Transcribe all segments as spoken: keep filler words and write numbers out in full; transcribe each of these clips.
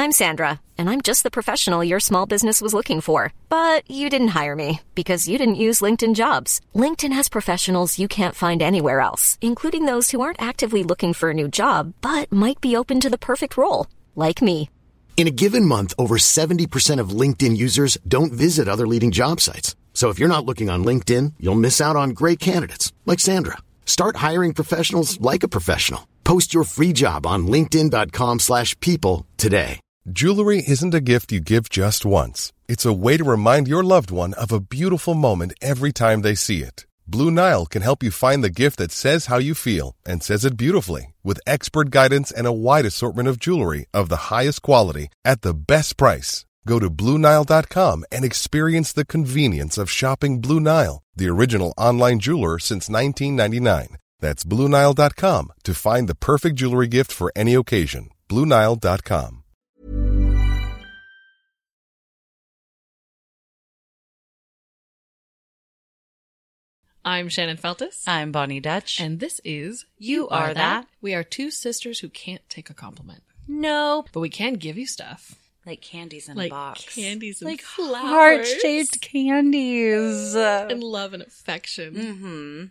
I'm Sandra, and I'm just the professional your small business was looking for. But you didn't hire me because you didn't use LinkedIn Jobs. LinkedIn has professionals you can't find anywhere else, including those who aren't actively looking for a new job, but might be open to the perfect role, like me. In a given month, over seventy percent of LinkedIn users don't visit other leading job sites. So if you're not looking on LinkedIn, you'll miss out on great candidates like Sandra. Start hiring professionals like a professional. Post your free job on linkedin.com slash people today. Jewelry isn't a gift you give just once. It's a way to remind your loved one of a beautiful moment every time they see it. Blue Nile can help you find the gift that says how you feel and says it beautifully, with expert guidance and a wide assortment of jewelry of the highest quality at the best price. Go to Blue Nile dot com and experience the convenience of shopping Blue Nile, the original online jeweler since nineteen ninety-nine. That's Blue Nile dot com to find the perfect jewelry gift for any occasion. Blue Nile dot com. I'm Shannon Feltus. I'm Bonnie Dutch. And this is You Are That. We are two sisters who can't take a compliment. Nope. But we can give you stuff. Like candies in like a box. candies and like flowers. heart-shaped candies. And love and affection. Mm-hmm.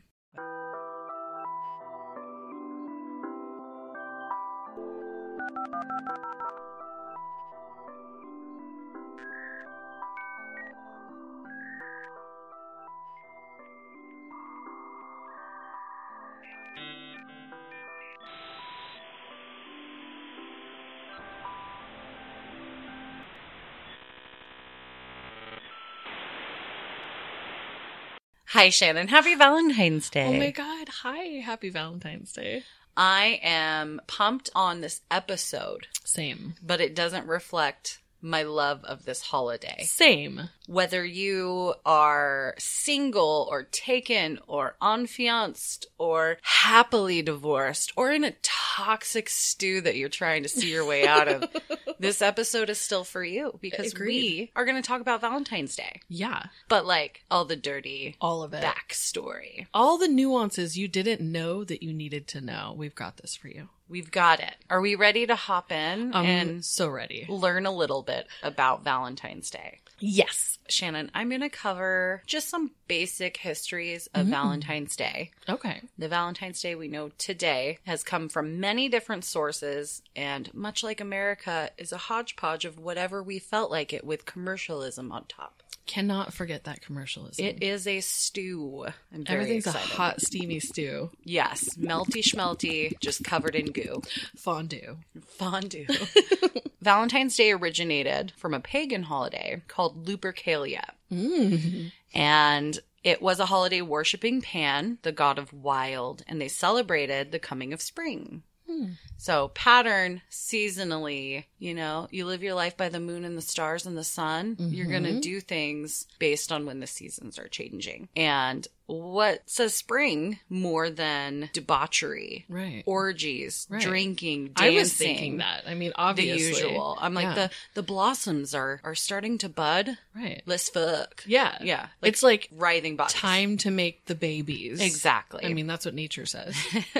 Hi, Shannon. Happy Valentine's Day. Oh my God. Hi. Happy Valentine's Day. I am pumped on this episode. Same. But it doesn't reflect my love of this holiday. Same. Whether you are single or taken or unfianced or happily divorced or in a toxic stew that you're trying to see your way out of, this episode is still for you because Agreed. we are going to talk about Valentine's Day. Yeah. But like all the dirty, all of it, backstory. All the nuances you didn't know that you needed to know. We've got this for you. We've got it. Are we ready to hop in I'm and so ready. learn a little bit about Valentine's Day? Yes. Shannon, I'm going to cover just some basic histories of mm. Valentine's Day. Okay. The Valentine's Day we know today has come from many different sources, and much like America, is a hodgepodge of whatever we felt like it with commercialism on top. Cannot forget that commercialism. It is a stew. I'm very Everything's excited. a hot, steamy stew. Yes. Melty schmelty, just covered in goo. Fondue. Fondue. Valentine's Day originated from a pagan holiday called Lupercalia. Mm. And it was a holiday worshiping Pan, the god of wild, and they celebrated the coming of spring. Hmm. So pattern seasonally, you know, you live your life by the moon and the stars and the sun. Mm-hmm. You're going to do things based on when the seasons are changing. And what says spring more than debauchery, right? Orgies, right. drinking, dancing. I was thinking that. I mean, obviously. The usual. I'm like, yeah. the, the blossoms are, are starting to bud. Right. Let's fuck. Yeah. Yeah. Like, it's like writhing bodies. Time to make the babies. Exactly. I mean, that's what nature says.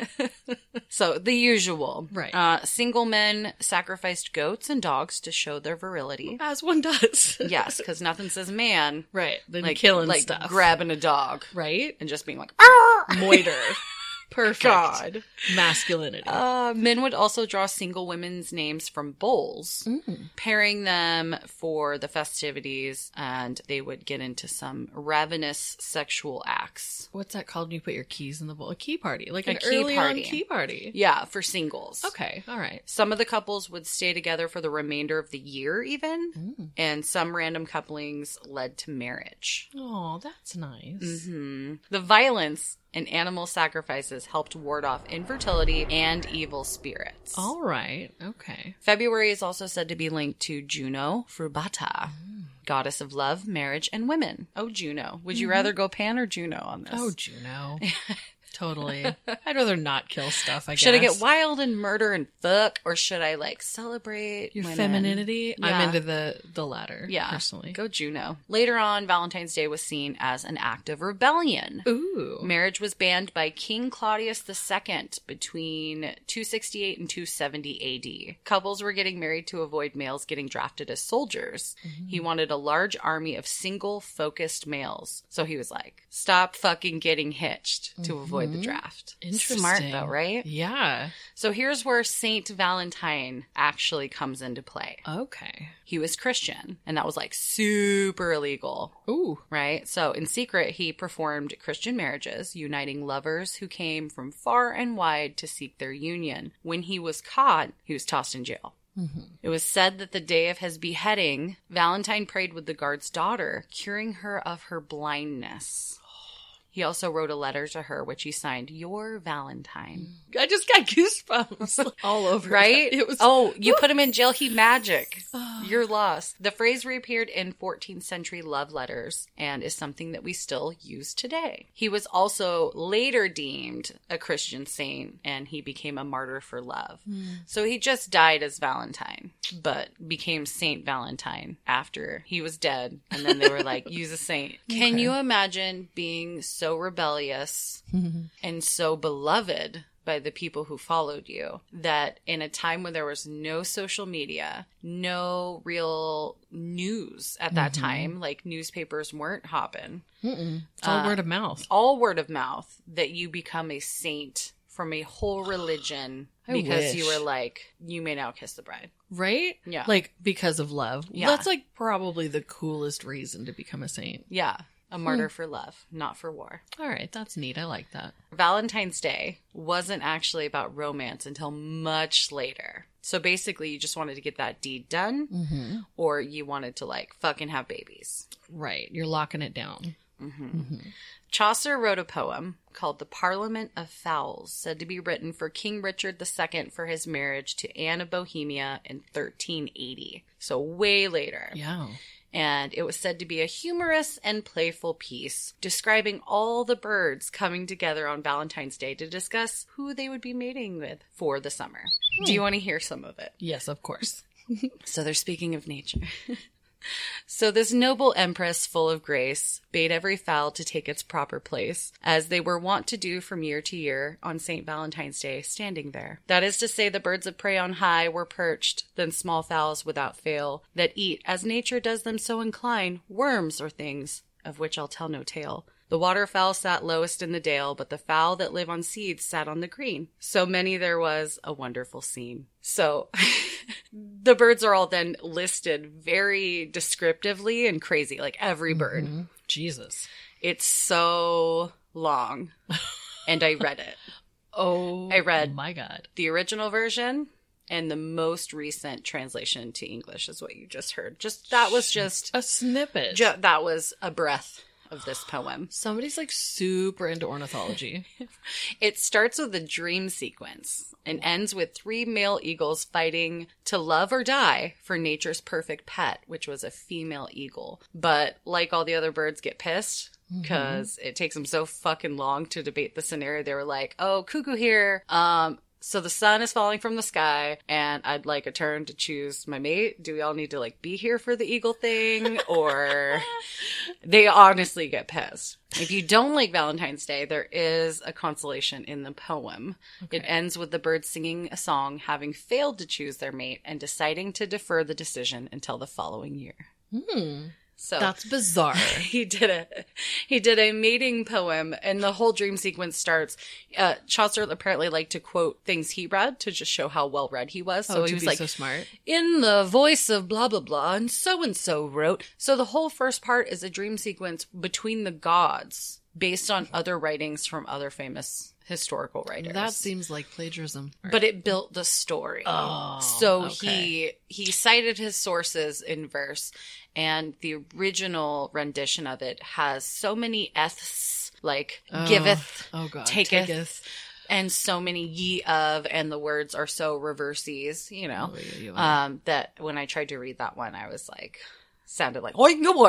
So the usual. Right. Uh, single men sacrificed goats and dogs to show their virility. As one does. Yes, because nothing says man. Right. Then like killing like stuff. Grabbing a dog. Right. And just being like, moiter. Perfect. God. Masculinity. Uh, men would also draw single women's names from bowls, mm. pairing them for the festivities, and they would get into some ravenous sexual acts. What's that called when you put your keys in the bowl? A key party. Like a an key early party. on key party. Yeah, for singles. Okay, all right. Some of the couples would stay together for the remainder of the year even, mm. and some random couplings led to marriage. Oh, that's nice. Mm-hmm. The violence and animal sacrifices helped ward off infertility and evil spirits. All right. Okay. February is also said to be linked to Juno Frubata, mm. goddess of love, marriage, and women. Oh, Juno. Would you mm-hmm. rather go Pan or Juno on this? Oh, Juno. Totally. I'd rather not kill stuff, I guess. Should I get wild and murder and fuck, or should I like celebrate your women? femininity? Yeah. I'm into the, the latter, Yeah. personally. Go Juno. Later on, Valentine's Day was seen as an act of rebellion. Ooh. Marriage was banned by King Claudius the Second between two sixty-eight and two seventy A D. Couples were getting married to avoid males getting drafted as soldiers. Mm-hmm. He wanted a large army of single, focused males. So he was like, stop fucking getting hitched to mm-hmm. avoid the draft. Interesting. Smart though, right? Yeah. So here's where Saint Valentine actually comes into play. Okay. He was Christian, and that was like super illegal. Ooh. Right? So in secret, he performed Christian marriages, uniting lovers who came from far and wide to seek their union. When he was caught, he was tossed in jail. Mm-hmm. It was said that the day of his beheading, Valentine prayed with the guard's daughter, curing her of her blindness. He also wrote a letter to her, which he signed, Your Valentine. I just got goosebumps all over. Right? It was. Oh, you put him in jail, he magic. You're lost. The phrase reappeared in fourteenth century love letters and is something that we still use today. He was also later deemed a Christian saint, and he became a martyr for love. Mm. So he just died as Valentine, but became Saint Valentine after he was dead. And then they were like, use a saint. Okay. Can you imagine being so so rebellious and so beloved by the people who followed you that in a time when there was no social media, no real news at that mm-hmm. time, like newspapers weren't hopping. Mm-mm. It's all uh, word of mouth. All word of mouth, that you become a saint from a whole religion I because wish. you were like, you may now kiss the bride. Right? Yeah. Like because of love. Yeah. That's like probably the coolest reason to become a saint. Yeah. A martyr hmm. for love, not for war. All right, that's neat. I like that. Valentine's Day wasn't actually about romance until much later. So basically, you just wanted to get that deed done, mm-hmm. or you wanted to, like, fucking have babies. Right. You're locking it down. Mm-hmm. Mm-hmm. Chaucer wrote a poem called The Parliament of Fowls, said to be written for King Richard the Second for his marriage to Anne of Bohemia in thirteen eighty. So way later. Yeah. And it was said to be a humorous and playful piece describing all the birds coming together on Valentine's Day to discuss who they would be mating with for the summer. Hmm. Do you want to hear some of it? Yes, of course. So they're speaking of nature. So this noble empress full of grace bade every fowl to take its proper place, as they were wont to do from year to year on Saint Valentine's Day, standing there. That is to say, the birds of prey on high were perched, then small fowls without fail, that eat, as nature does them so incline, worms or things, of which I'll tell no tale. The waterfowl sat lowest in the dale, but the fowl that live on seeds sat on the green. So many there was, a wonderful scene. So the birds are all then listed very descriptively and crazy, like every bird. Mm-hmm. Jesus. It's so long. And I read it. Oh, I read my God. The original version and the most recent translation to English is what you just heard. Just that was just a snippet. Ju- that was a breath of this poem. Somebody's like super into ornithology. It starts with a dream sequence and ends with three male eagles fighting to love or die for nature's perfect pet, which was a female eagle. But like all the other birds, get pissed because mm-hmm. it takes them so fucking long to debate the scenario. They were like, oh, cuckoo here. Um, So the sun is falling from the sky, and I'd like a turn to choose my mate. Do we all need to, like, be here for the eagle thing? Or they honestly get pissed. If you don't like Valentine's Day, there is a consolation in the poem. Okay. It ends with the birds singing a song, having failed to choose their mate, and deciding to defer the decision until the following year. Hmm. So that's bizarre. He did a he did a mating poem, and the whole dream sequence starts. Uh, Chaucer apparently liked to quote things he read to just show how well read he was. So oh, he was like, so smart. In the voice of blah blah blah, and so and so wrote. So the whole first part is a dream sequence between the gods, based on other writings from other famous historical writers. That seems like plagiarism. But it built the story. Oh, so okay. he he cited his sources in verse, and the original rendition of it has so many eths, like oh, giveth, oh God, taketh, taketh, and so many ye of, and the words are so reverses, you know, oh, yeah, yeah. um, that when I tried to read that one, I was like, sounded like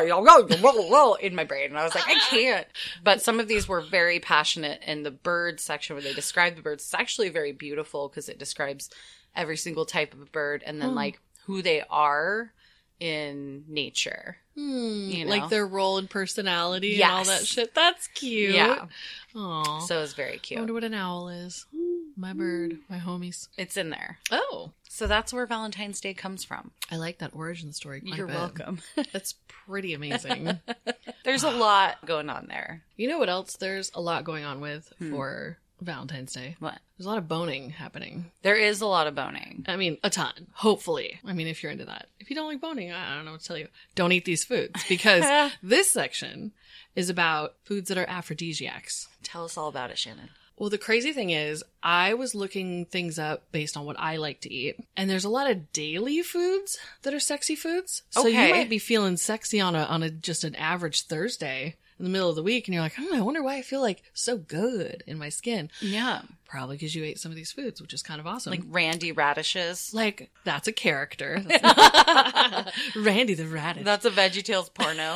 in my brain. And I was like, I can't. But some of these were very passionate in the bird section where they describe the birds. It's actually very beautiful because it describes every single type of a bird and then hmm. like who they are in nature. Hmm, you know? Like their role and personality yes. and all that shit. That's cute. Yeah. Aww. So it was very cute. I wonder what an owl is. My bird, my homies. It's in there. Oh. So that's where Valentine's Day comes from. I like that origin story quite You're a bit. welcome. That's pretty amazing. There's a lot going on there. You know what else there's a lot going on with Hmm. for Valentine's Day? What? There's a lot of boning happening. There is a lot of boning. I mean, a ton. Hopefully. I mean, if you're into that. If you don't like boning, I don't know what to tell you. Don't eat these foods because this section is about foods that are aphrodisiacs. Tell us all about it, Shannon. Well, the crazy thing is, I was looking things up based on what I like to eat, and there's a lot of daily foods that are sexy foods. So Okay. you might be feeling sexy on a on a just an average Thursday in the middle of the week, and you're like, oh, I wonder why I feel like so good in my skin. Yeah. Probably because you ate some of these foods, which is kind of awesome. Like Randy Radishes. Like, that's a character. That's not- Randy the Radish. That's a VeggieTales porno.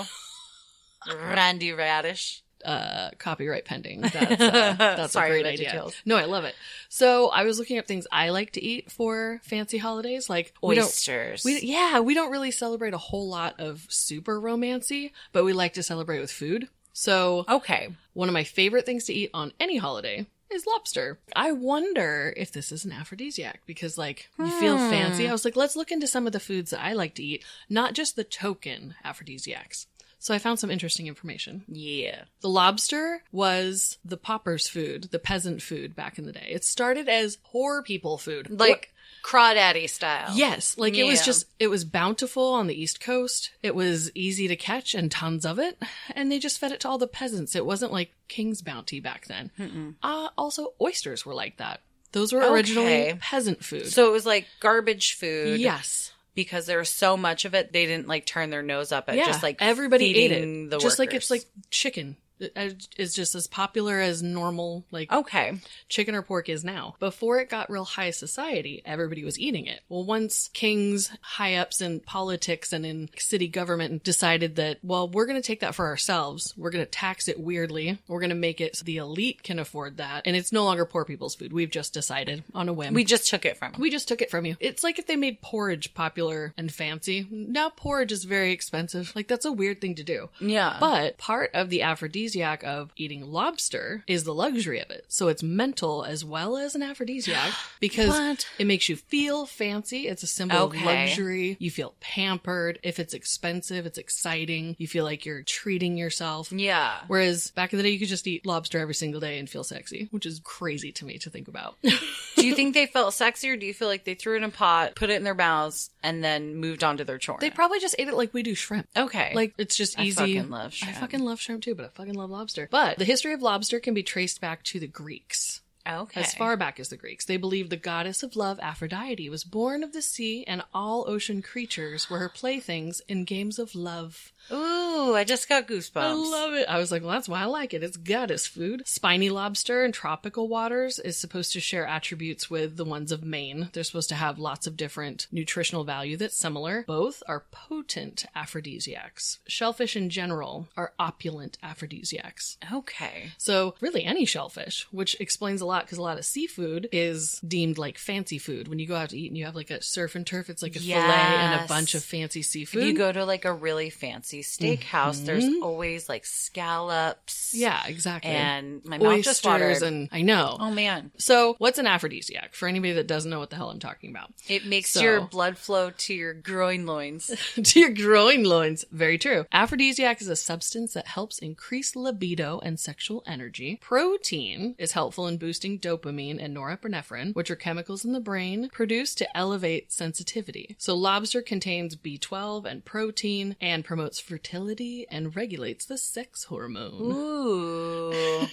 Randy Radish. Uh, copyright pending. That's, uh, that's Sorry, a great idea. VeggieTales. No, I love it. So I was looking up things I like to eat for fancy holidays, like we don't- Oysters. We yeah, we don't really celebrate a whole lot of super romancy, but we like to celebrate with food. So Okay. one of my favorite things to eat on any holiday is lobster. I wonder if this is an aphrodisiac because, like, you feel Hmm. fancy. I was like, let's look into some of the foods that I like to eat, not just the token aphrodisiacs. So I found some interesting information. Yeah. The lobster was the pauper's food, the peasant food back in the day. It started as poor people food. Like crawdaddy style. Yes, like it was Yeah. just, it was bountiful on the East Coast. It was easy to catch and tons of it. And they just fed it to all the peasants. It wasn't like King's Bounty back then. Uh, also, oysters were like that. Those were originally Okay. peasant food. So it was like garbage food. yes. Because there was so much of it, they didn't like turn their nose up at Yeah, just like everybody ate feeding it. The just like it's workers. like chicken. It- It's just as popular as normal, like, Okay. chicken or pork is now. Before it got real high society, everybody was eating it. Well, once kings, high-ups in politics and in city government decided that, well, we're going to take that for ourselves. We're going to tax it weirdly. We're going to make it so the elite can afford that. And it's no longer poor people's food. We've just decided on a whim. We just took it from them. We just took it from you. It's like if they made porridge popular and fancy. Now porridge is very expensive. Like, that's a weird thing to do. Yeah. But part of the aphrodisiac of eating lobster is the luxury of it. So it's mental as well as an aphrodisiac because What? it makes you feel fancy. It's a symbol Okay. of luxury. You feel pampered. If it's expensive, it's exciting. You feel like you're treating yourself. Yeah. Whereas back in the day, you could just eat lobster every single day and feel sexy, which is crazy to me to think about. Do you think they felt sexy or do you feel like they threw it in a pot, put it in their mouths, and then moved on to their chore? They probably just ate it like we do shrimp. Okay. Like, it's just I easy. fucking love shrimp. I fucking love shrimp too, but I fucking love lobster. But the history of lobster can be traced back to the Greeks. Okay. As far back as the Greeks. They believed the goddess of love, Aphrodite, was born of the sea and all ocean creatures were her playthings in games of love. Ooh, I just got goosebumps. I love it. I was like, well, that's why I like it. It's goddess food. Spiny lobster in tropical waters is supposed to share attributes with the ones of Maine. They're supposed to have lots of different nutritional value that's similar. Both are potent aphrodisiacs. Shellfish in general are opulent aphrodisiacs. Okay. So really any shellfish, which explains a lot because a lot of seafood is deemed like fancy food. When you go out to eat and you have like a surf and turf, it's like a fillet and a Yes. bunch of fancy seafood. If you go to like a really fancy steakhouse, there's always like scallops. Yeah, exactly. And my mouth just watered. Oysters and I know. Oh man. So what's an aphrodisiac for anybody that doesn't know what the hell I'm talking about? It makes So- your blood flow to your groin loins. To your growing loins. Very true. Aphrodisiac is a substance that helps increase libido and sexual energy. Protein is helpful in boosting dopamine and norepinephrine, which are chemicals in the brain produced to elevate sensitivity. So lobster contains B twelve and protein and promotes fertility and regulates the sex hormone. Ooh.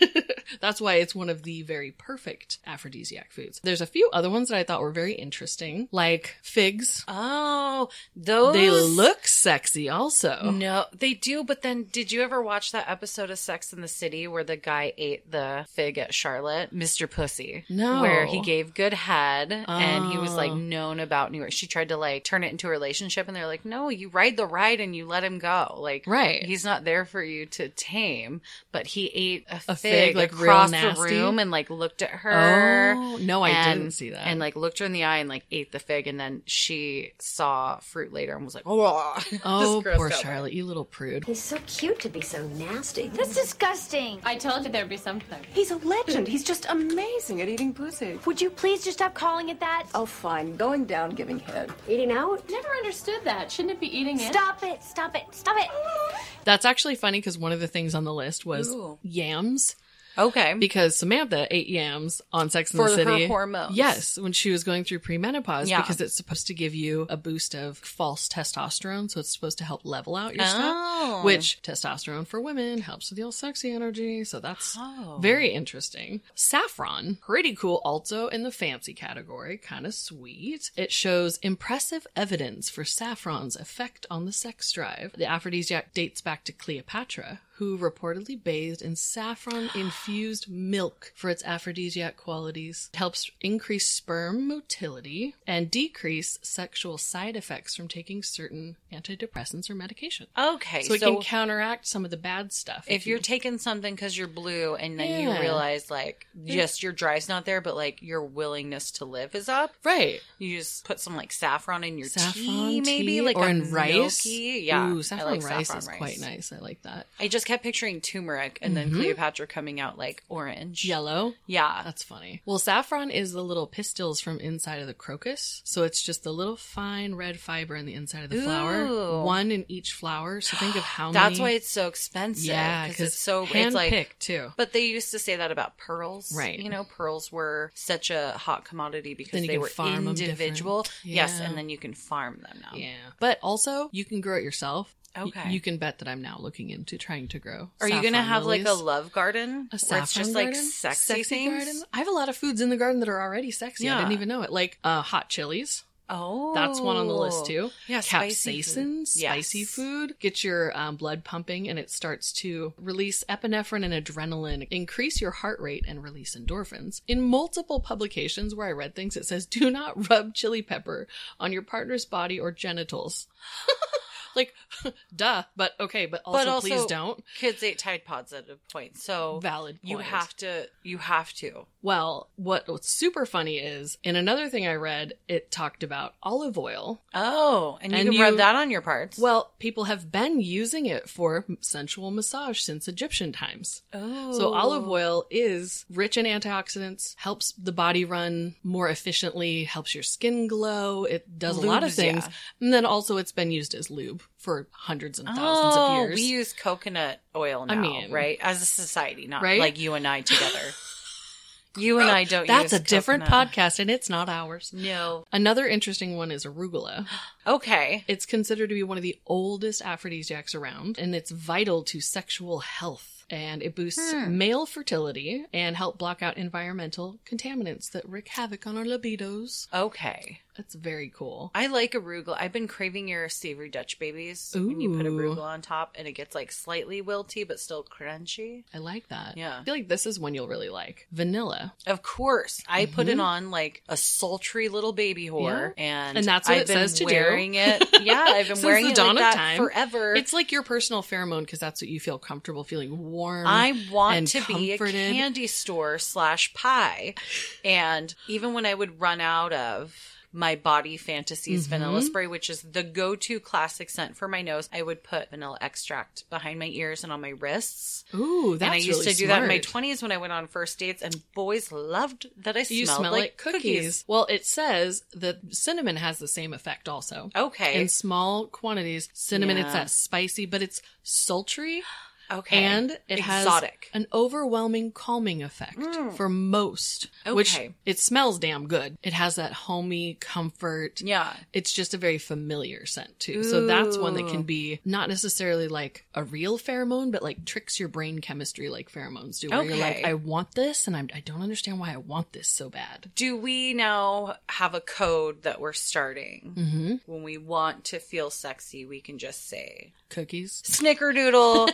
That's why it's one of the very perfect aphrodisiac foods. There's a few other ones that I thought were very interesting, like figs. Oh, those. They look sexy also. No, they do. But then did you ever watch that episode of Sex and the City where the guy ate the fig at Charlotte? Mister Pussy. No. Where he gave good head and he was like Oh. known about New York. She tried to like turn it into a relationship and they're like, no, you ride the ride and you let him go. Like, Right. he's not there for you to tame, but he ate a, A fig, fig, like, real across the nasty? room and like looked at her. Oh, no, I and- didn't see that. And like looked her in the eye and like ate the fig. And then she saw fruit later and was like, oh, Oh, Just grossed poor out by it. Charlotte, you little prude. He's so cute to be so nasty. That's disgusting. I told you there'd be something. He's a legend. He's just amazing at eating pussy. Would you please just stop calling it that? Oh, fine. Going down, giving head. Eating out? Never understood that. Shouldn't it be eating it? Stop it! Stop it! Stop it! That's actually funny because one of the things on the list was Ooh. yams. okay. Because Samantha ate yams on Sex and For the her City. hormones. Yes, when she was going through premenopause, Yeah. because it's supposed to give you a boost of false testosterone, so it's supposed to help level out your Oh. stuff. Which testosterone for women helps with your sexy energy, so that's Oh. very interesting. Saffron, pretty cool, also in the fancy category, kind of sweet. It shows impressive evidence for saffron's effect on the sex drive. The aphrodisiac dates back to Cleopatra, who reportedly bathed in saffron-infused milk for its aphrodisiac qualities. It helps increase sperm motility and decrease sexual side effects from taking certain antidepressants or medication. Okay. So it so can counteract some of the bad stuff. if you're taking something because you're blue and then Yeah. you realize like just your drive's not there, but like your willingness to live is up, Right. you just put some like saffron in your Saffron tea, maybe tea, like or a in rice. milky- Yeah, Ooh, I saffron like rice saffron is rice. quite nice. I like that. I just kept picturing turmeric and then Cleopatra coming out like orange. Yellow. Yeah. That's funny. Well, saffron is the little pistils from inside of the crocus. So it's just the little fine red fiber in the inside of the Ooh. flower. One in each flower. So think of how many. That's why it's so expensive. Yeah, because it's so hand it's like picked too. But they used to say that about pearls. Right. You know, pearls were such a hot commodity because Then you they can were farm 'em individual. different. Yes, Yeah. and then you can farm them now. Yeah. But also, you can grow it yourself. Y- Okay. You can bet that I'm now looking into trying to grow. Are you going to saffron have like a lilies. love garden? A where saffron it's just garden? like sexy, things? garden? I have a lot of foods in the garden that are already sexy. I Yeah. didn't even know it. Like uh, hot chilies. Oh. That's one on the list too. Yeah, spicy Capsaicin, food. spicy Yes. food. Get your um, blood pumping and it starts to release epinephrine and adrenaline, increase your heart rate and release endorphins. In multiple publications where I read things, it says do not rub chili pepper on your partner's body or genitals. Like, duh, but okay, but also, But also, please don't. Kids ate Tide Pods at a point, so Valid You point. have to. You have to. Well, what, what's super funny is, in another thing I read, it talked about olive oil. Oh, and you And can you- rub that on your parts. Well, people have been using it for sensual massage since Egyptian times. oh, So olive oil is rich in antioxidants, helps the body run more efficiently, helps your skin glow. It does a lot of Lubes, things. yeah. And then also it's been used as lube for hundreds and thousands Oh, of years. we use coconut oil now, I mean- right? As a society, not Right? like you and I together. You and I don't That's use a different coconut. podcast and it's not ours. No. Another interesting one is arugula. Okay. It's considered to be one of the oldest aphrodisiacs around, and it's vital to sexual health. And it boosts Hmm. male fertility and help block out environmental contaminants that wreak havoc on our libidos. Okay. That's very cool. I like arugula. I've been craving your savory Dutch babies when you put Ooh. arugula on top and it gets like slightly wilty but still crunchy. I like that. Yeah. I feel like this is one you'll really like. Vanilla. Of course. I put it on like a sultry little baby whore Yeah. and, And that's what I've it been says to do. wearing it. Yeah, I've been Since wearing the it dawn like of that time. forever. It's like your personal pheromone because that's what you feel comfortable feeling warm. I want and to be a comforted. candy store slash pie. And even when I would run out of my Body Fantasies Mm-hmm. vanilla spray, which is the go-to classic scent for my nose, I would put vanilla extract behind my ears and on my wrists. Ooh, that's and I used really to do that in my smart. twenties when I went on first dates, and boys loved that I You smelled smell like, like cookies. cookies. Well, it says that cinnamon has the same effect also. Okay. In small quantities, cinnamon, it's Yeah. that spicy, but it's sultry. Okay. And it Exotic. has an overwhelming calming effect Mm. for most. Okay. Which it smells damn good. It has that homey comfort. Yeah. It's just a very familiar scent too. So that's one that can be not necessarily like a real pheromone, but like tricks your brain chemistry like pheromones do. Where you're like, Okay. I want this and I'm, I don't understand why I want this so bad. Do we now have a code that we're starting? Mm-hmm. When we want to feel sexy, we can just say Cookies. snickerdoodle.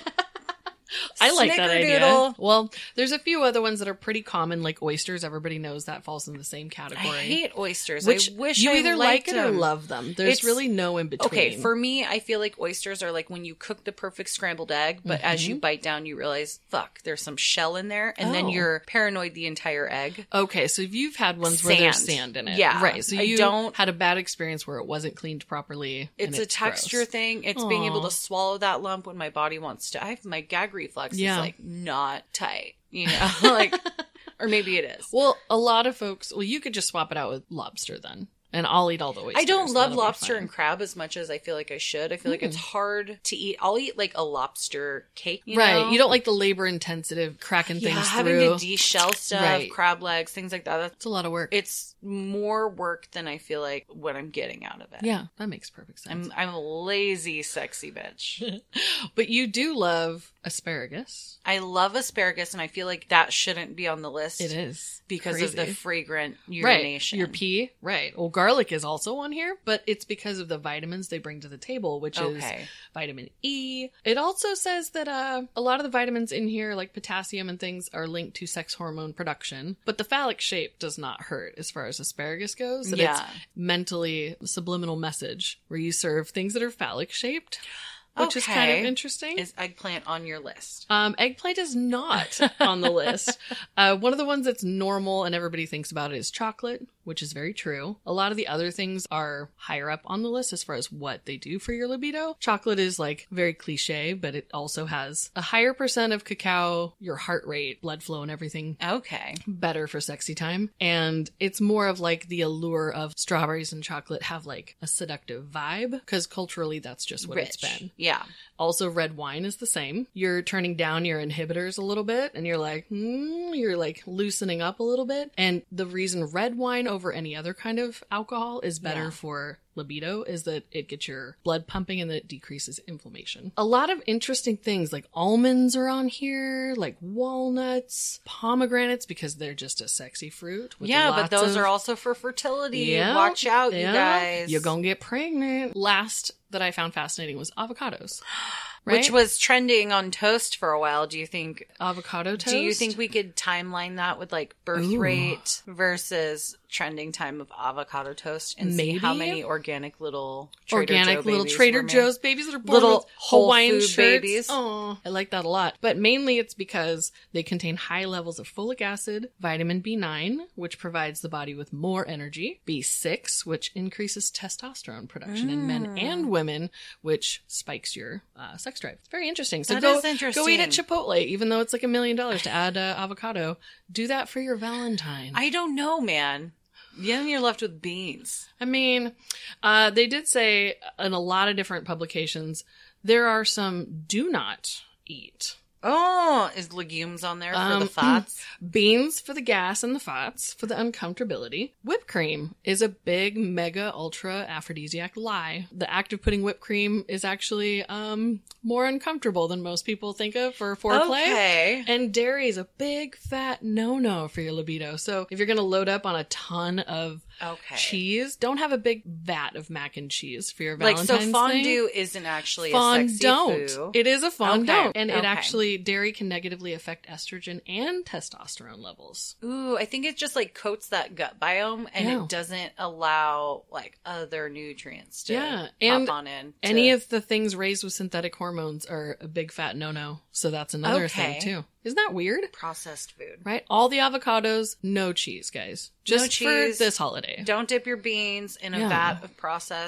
I like that idea. Snickerdoodle. Well, there's a few other ones that are pretty common, like oysters. Everybody knows that falls in the same category. I hate oysters. Which I wish you I either like liked it or them. love them. There's It's- really no in between. Okay, for me, I feel like oysters are like when you cook the perfect scrambled egg, but as you bite down, you realize, fuck, there's some shell in there, and then Oh. you're paranoid the entire egg. Okay, so you've had ones where there's Sand. sand in it. Yeah. Right. So I you don't- had a bad experience where it wasn't cleaned properly. and It's a texture gross. thing. It's being able Aw. to swallow that lump when my body wants to. I have my gag reflex Yeah. is like not tight, you know, like, or maybe it is. Well, a lot of folks, well, you could just swap it out with lobster then. And I'll eat all the oysters. I don't love That'll be lobster fine. and crab as much as I feel like I should. I feel like it's hard to eat. I'll eat like a lobster cake, you right. know? You don't like the labor intensive cracking yeah, things having through. to de-shell stuff, Right. crab legs, things like that. That's It's a lot of work. It's more work than I feel like what I'm getting out of it. Yeah, that makes perfect sense. I'm I'm a lazy, sexy bitch. But you do love asparagus. I love asparagus, and I feel like that shouldn't be on the list. It is. because of the Crazy. fragrant Right. urination. Your pee. Right. Well, garlic is also on here, but it's because of the vitamins they bring to the table, which Okay. is vitamin E. It also says that uh, a lot of the vitamins in here, like potassium and things, are linked to sex hormone production. But the phallic shape does not hurt as far as asparagus goes. That Yeah. It's mentally subliminal message where you serve things that are phallic shaped, which is kind of Okay. interesting. Is eggplant on your list? Um, eggplant is not on the list. Uh, one of the ones that's normal and everybody thinks about it is chocolate, which is very true. A lot of the other things are higher up on the list as far as what they do for your libido. Chocolate is like very cliche, but it also has a higher percent of cacao, your heart rate, blood flow, and everything Okay. better for sexy time. And it's more of like the allure of strawberries and chocolate have like a seductive vibe because culturally that's just what it's Rich. been. Yeah. Also, red wine is the same. You're turning down your inhibitors a little bit and you're like, hmm, you're like loosening up a little bit. And the reason red wine over any other kind of alcohol is better Yeah. for libido is that it gets your blood pumping and that it decreases inflammation. A lot of interesting things like almonds are on here, like walnuts, pomegranates because they're just a sexy fruit. with Yeah, but lots those of- are also for fertility. Yeah, Watch out, you yeah. guys. You're gonna get pregnant. Last that I found fascinating was avocados. Right? Which was trending on toast for a while. Do you think avocado toast. Do you think we could timeline that with like birth Ooh. rate versus trending time of avocado toast and see how Maybe. many organic little Trader organic Joe little babies Trader were made? Joe's babies that are born Little with Whole Hawaiian Food shirts. babies. Oh, I like that a lot. But mainly it's because they contain high levels of folic acid, vitamin B nine, which provides the body with more energy, B six, which increases testosterone production in men Mm. and women, which spikes your uh, sex drive. It's very interesting. So That go, is interesting. go eat at Chipotle, even though it's like a million dollars to add uh, avocado. Do that for your Valentine. I don't know, man. Then you're left with beans. I mean, uh, they did say in a lot of different publications, there are some do not eat. Oh, is legumes on there for Um, the fats? Beans for the gas and the fats, for the uncomfortability. Whipped cream is a big, mega, ultra aphrodisiac lie. The act of putting whipped cream is actually um, more uncomfortable than most people think of for foreplay. Okay. And dairy is a big, fat no-no for your libido. So if you're going to load up on a ton of Okay. cheese, don't have a big vat of mac and cheese for your Like, Valentine's so fondue thing. isn't actually Fondant. a sexy food. It is a fondant. Okay. And it Okay. actually, dairy can negatively affect estrogen and testosterone levels. Ooh, I think it just like coats that gut biome and Yeah. it doesn't allow like other nutrients to Yeah, pop and on in. to- Any of the things raised with synthetic hormones are a big fat no-no. So that's another Okay. thing too. Isn't that weird? processed food. Right? All the avocados, no cheese, guys. Just No cheese. for this holiday. Don't dip your beans in a Yeah. vat of processed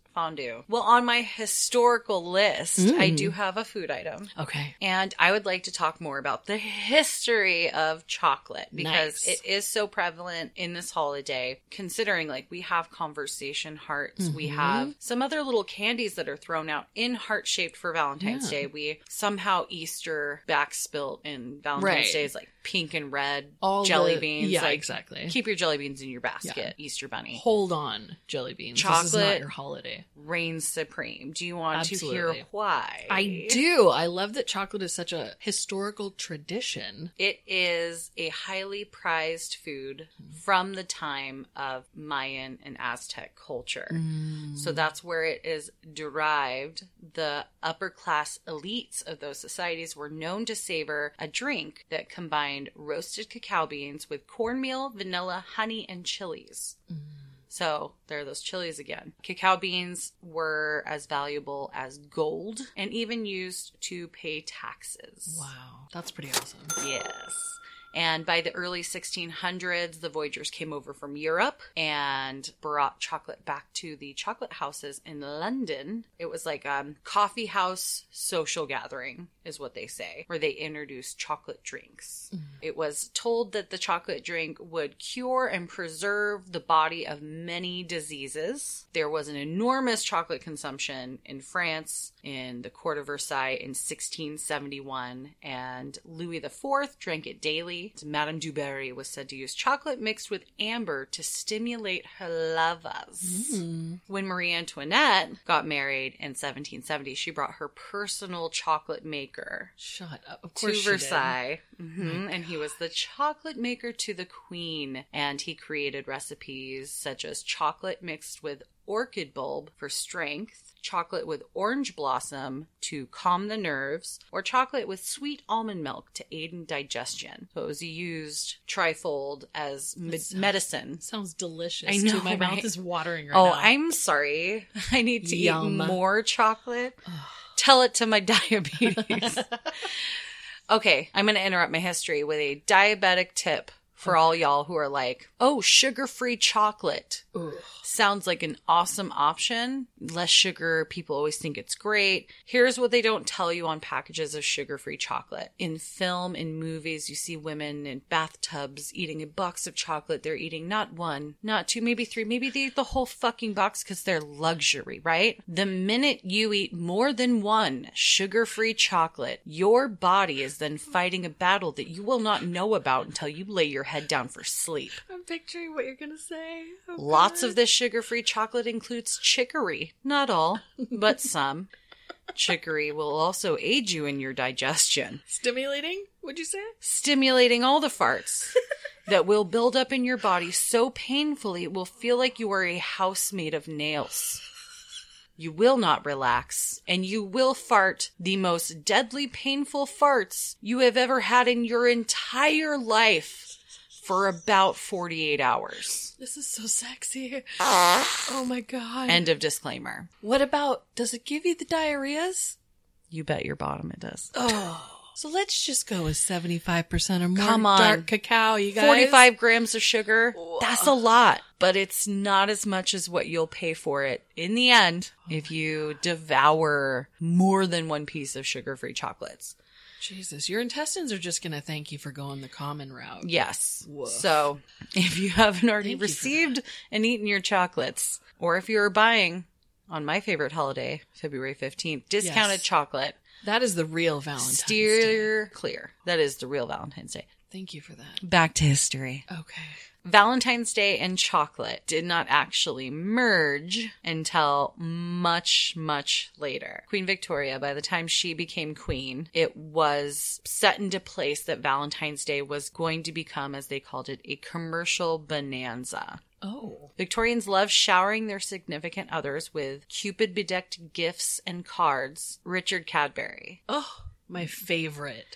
Fondue. Well, on my historical list, mm. I do have a food item. Okay. And I would like to talk more about the history of chocolate because nice. It is so prevalent in this holiday, considering like we have conversation hearts. Mm-hmm. We have some other little candies that are thrown out in heart-shaped for Valentine's yeah. Day. We somehow Easter backspilt in Valentine's right. Day is like pink and red all jelly the, beans. Yeah, like, exactly. Keep your jelly beans in your basket, yeah. Easter bunny. Hold on, jelly beans. Chocolate this is not your holiday. Reigns supreme. Do you want Absolutely. to hear why? I do. I love that chocolate is such a historical tradition. It is a highly prized food from the time of Mayan and Aztec culture. Mm. So that's where it is derived. The upper class elites of those societies were known to savor a drink that combined roasted cacao beans with cornmeal, vanilla, honey, and chilies. Mm. So there are those chilies again. Cacao beans were as valuable as gold and even used to pay taxes. Wow. That's pretty awesome. Yes. And by the early sixteen hundreds, the voyagers came over from Europe and brought chocolate back to the chocolate houses in London. It was like a um, coffee house social gathering, is what they say, where they introduced chocolate drinks. Mm. It was told that the chocolate drink would cure and preserve the body of many diseases. There was an enormous chocolate consumption in France, in the court of Versailles in sixteen seventy-one, and Louis the Fourth drank it daily. Madame du Barry was said to use chocolate mixed with amber to stimulate her lovers. Mm. When Marie Antoinette got married in seventeen seventy, she brought her personal chocolate maker. Shut up. Of course to Versailles. Mm-hmm. And he was the chocolate maker to the queen. And he created recipes such as chocolate mixed with orchid bulb for strength, chocolate with orange blossom to calm the nerves, or chocolate with sweet almond milk to aid in digestion. So it was used trifold as med- sounds, medicine. Sounds delicious. I know, too. My right? mouth is watering right oh, now. Oh, I'm sorry. I need to Yum. eat more chocolate. Tell it to my diabetes. Okay, I'm going to interrupt my history with a diabetic tip for all y'all who are like, oh, sugar-free chocolate. Ugh. Sounds like an awesome option. Less sugar. People always think it's great. Here's what they don't tell you on packages of sugar-free chocolate. In film, in movies, you see women in bathtubs eating a box of chocolate. They're eating not one, not two, maybe three. Maybe they eat the whole fucking box because they're luxury, right? The minute you eat more than one sugar-free chocolate, your body is then fighting a battle that you will not know about until you lay your head down for sleep. I'm picturing what you're going to say. Oh, Lots God. of this sugar-free chocolate includes chicory. Not all, but some. Chicory will also aid you in your digestion. Stimulating, would you say? Stimulating all the farts that will build up in your body so painfully it will feel like you are a house made of nails. You will not relax, and you will fart the most deadly, painful farts you have ever had in your entire life. For about forty-eight hours. This is so sexy. Oh my God. End of disclaimer. What about, does it give you the diarrheas? You bet your bottom it does. Oh. So let's just go with sevenfive percent or more Come on. dark cacao, you guys. forty-five grams of sugar. Whoa. That's a lot. But it's not as much as what you'll pay for it in the end oh if you God. devour more than one piece of sugar-free chocolates. Jesus, your intestines are just going to thank you for going the common route. Yes. Woof. So if you haven't already Thank received and eaten your chocolates, or if you're buying on my favorite holiday, February fifteenth, discounted yes. chocolate. That is the real Valentine's Steer Day. clear. That is the real Valentine's Day. Thank you for that. Back to history. Okay. Valentine's Day and chocolate did not actually merge until much, much later. Queen Victoria, by the time she became queen, it was set into place that Valentine's Day was going to become, as they called it, a commercial bonanza. Oh. Victorians loved showering their significant others with Cupid-bedecked gifts and cards. Richard Cadbury. Oh, my favorite.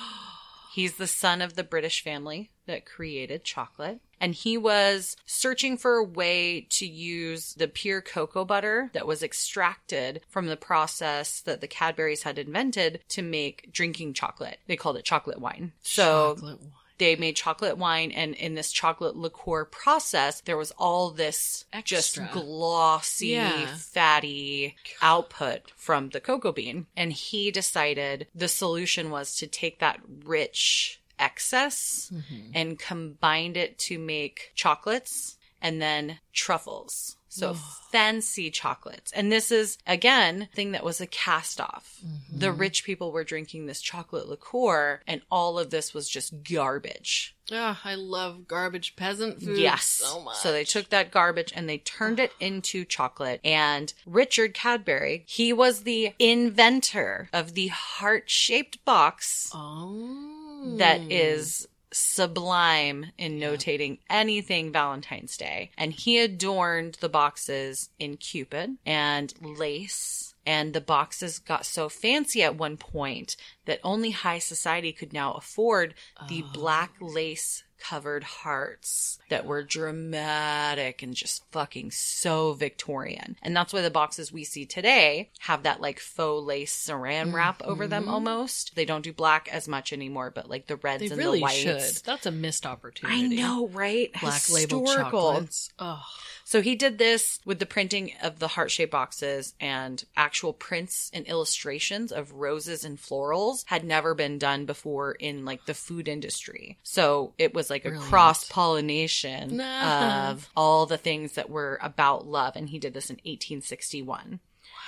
He's the son of the British family that created chocolate. And he was searching for a way to use the pure cocoa butter that was extracted from the process that the Cadburys had invented to make drinking chocolate. They called it chocolate wine. So chocolate wine. They made chocolate wine, and in this chocolate liqueur process, there was all this Extra. just glossy, Yeah. fatty output from the cocoa bean. And he decided the solution was to take that rich excess Mm-hmm. and combined it to make chocolates and then truffles. So fancy chocolates. And this is, again, thing that was a cast off. Mm-hmm. The rich people were drinking this chocolate liqueur, and all of this was just garbage. Oh, I love garbage peasant food Yes. so much. So they took that garbage and they turned it into chocolate. And Richard Cadbury, he was the inventor of the heart-shaped box Oh. that is sublime in notating anything Valentine's Day. And he adorned the boxes in Cupid and lace. And the boxes got so fancy at one point that only high society could now afford the Oh. black lace covered hearts that were dramatic and just fucking so Victorian. And that's why the boxes we see today have that like faux lace saran wrap over them almost. They don't do black as much anymore, but like the reds They and really the whites. should. That's a missed opportunity. I know, right? Black label Historical. chocolates. Oh. So he did this with the printing of the heart-shaped boxes, and actual prints and illustrations of roses and florals had never been done before in like the food industry. So it was like a Brilliant. cross-pollination Nah. of all the things that were about love. And he did this in eighteen sixty-one.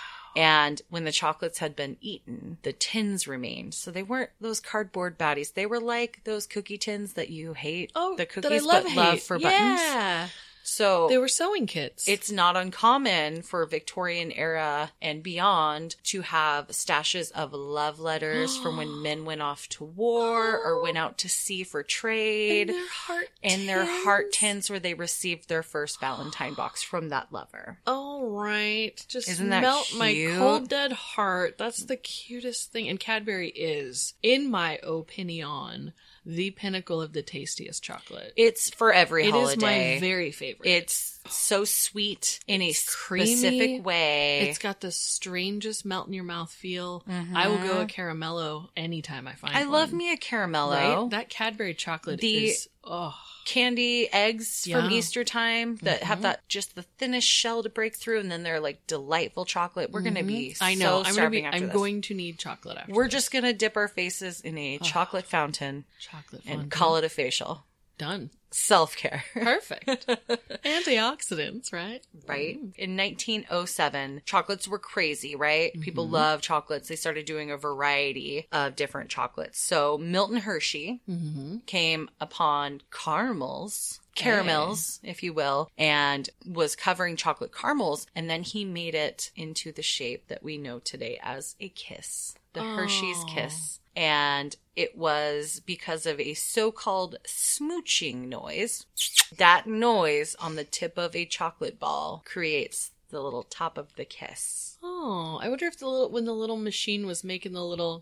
And when the chocolates had been eaten, the tins remained. So they weren't those cardboard baddies. They were like those cookie tins that you hate. Oh, the that I cookies, love but love hate. for buttons. Yeah. So They were sewing kits. it's not uncommon for Victorian era and beyond to have stashes of love letters from when men went off to war or went out to sea for trade. And their heart And their heart tins. tins where they received their first Valentine box from that lover. All right. Just Isn't that melt my cute? cold dead heart. That's the cutest thing. And Cadbury is, in my opinion, the pinnacle of the tastiest chocolate. It's for every It holiday. is my very favorite. It's so sweet in a creamy. specific way. It's got the strangest melt in your mouth feel. I will go a caramello anytime I find I one. love me a caramello. Right? That Cadbury chocolate The- is, oh. Candy eggs from Yeah. Easter time that have that just the thinnest shell to break through, and then they're like delightful chocolate. We're gonna be I know. so I'm, gonna starving be, after I'm this. going to need chocolate after We're this. just gonna dip our faces in a chocolate fountain chocolate and fondant. call it a facial. Done. Self care. Perfect. Antioxidants, right? Right? In nineteen oh seven, chocolates were crazy, right? People love chocolates. They started doing a variety of different chocolates. So Milton Hershey came upon caramels, caramels, if you will, and was covering chocolate caramels. And then he made it into the shape that we know today as a kiss, the Hershey's Kiss. And it was because of a so-called smooching noise. That noise on the tip of a chocolate ball creates the little top of the kiss. Oh, I wonder if the little, when the little machine was making the little,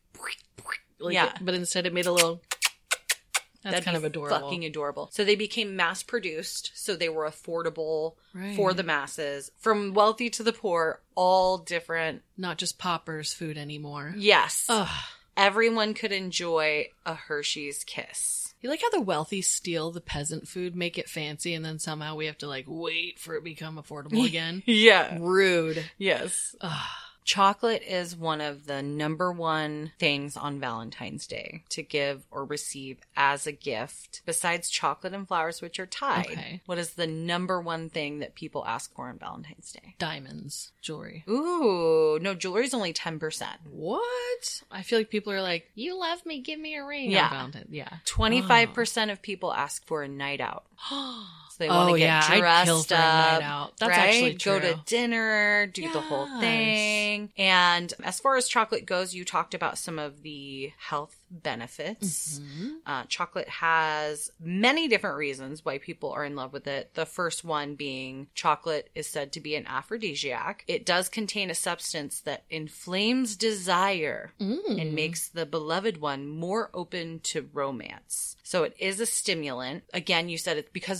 like Yeah. it- but instead it made a little. That's That'd kind be of adorable. Fucking adorable. So they became mass produced, so they were affordable Right. for the masses. From wealthy to the poor, all different. Not just poppers food anymore. Yes. Ugh. Everyone could enjoy a Hershey's Kiss. You like how the wealthy steal the peasant food, make it fancy, and then somehow we have to like wait for it to become affordable again? Yeah. Rude. Yes. Chocolate is one of the number one things on Valentine's Day to give or receive as a gift. Besides chocolate and flowers, which are tied, Okay. what is the number one thing that people ask for on Valentine's Day? Diamonds, jewelry. Ooh, no, jewelry's only ten percent. What? I feel like people are like, "You love me, give me a ring." Yeah. on Valentine's. Yeah. twenty-five percent of people ask for a night out. So they want Oh, to get yeah, I'd dressed kill for a up, night out. That's right? actually Go to true. dinner, do the whole Yes. thing. And as far as chocolate goes, you talked about some of the health benefits. Mm-hmm. Uh, chocolate has many different reasons why people are in love with it. The first one being chocolate is said to be an aphrodisiac. It does contain a substance that inflames desire Mm. and makes the beloved one more open to romance. So it is a stimulant. Again, you said it's because of the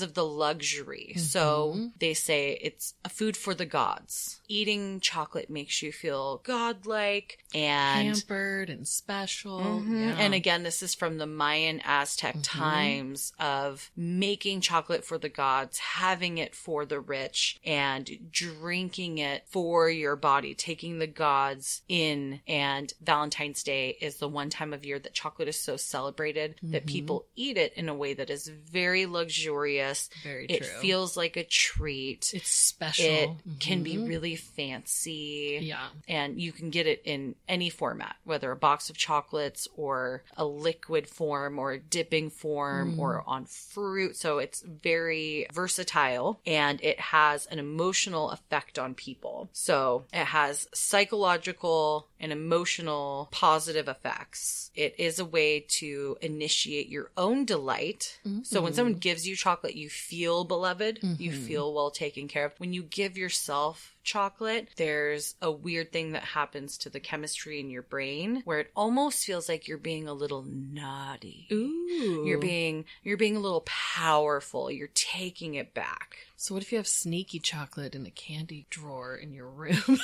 luxury. Mm-hmm. So they say it's a food for the gods. Eating chocolate makes you feel godlike and pampered and special. Mm-hmm. Yeah. And again, this is from the Mayan Aztec mm-hmm. times of making chocolate for the gods, having it for the rich, and drinking it for your body, taking the gods in. And Valentine's Day is the one time of year that chocolate is so celebrated mm-hmm. that people eat it in a way that is very luxurious. Very true. It feels like a treat. It's special. It mm-hmm. can be really fancy. Yeah. And you can get it in any format, whether a box of chocolates or a liquid form or a dipping form mm. or on fruit. So it's very versatile and it has an emotional effect on people. So it has psychological and emotional positive effects. It is a way to initiate your own delight. Mm-hmm. So when someone gives you chocolate, you feel beloved, mm-hmm. you feel well taken care of. When you give yourself chocolate, there's a weird thing that happens to the chemistry in your brain where it almost feels like you're being a little naughty. Ooh. You're being you're being a little powerful. You're taking it back. So what if you have sneaky chocolate in a candy drawer in your room?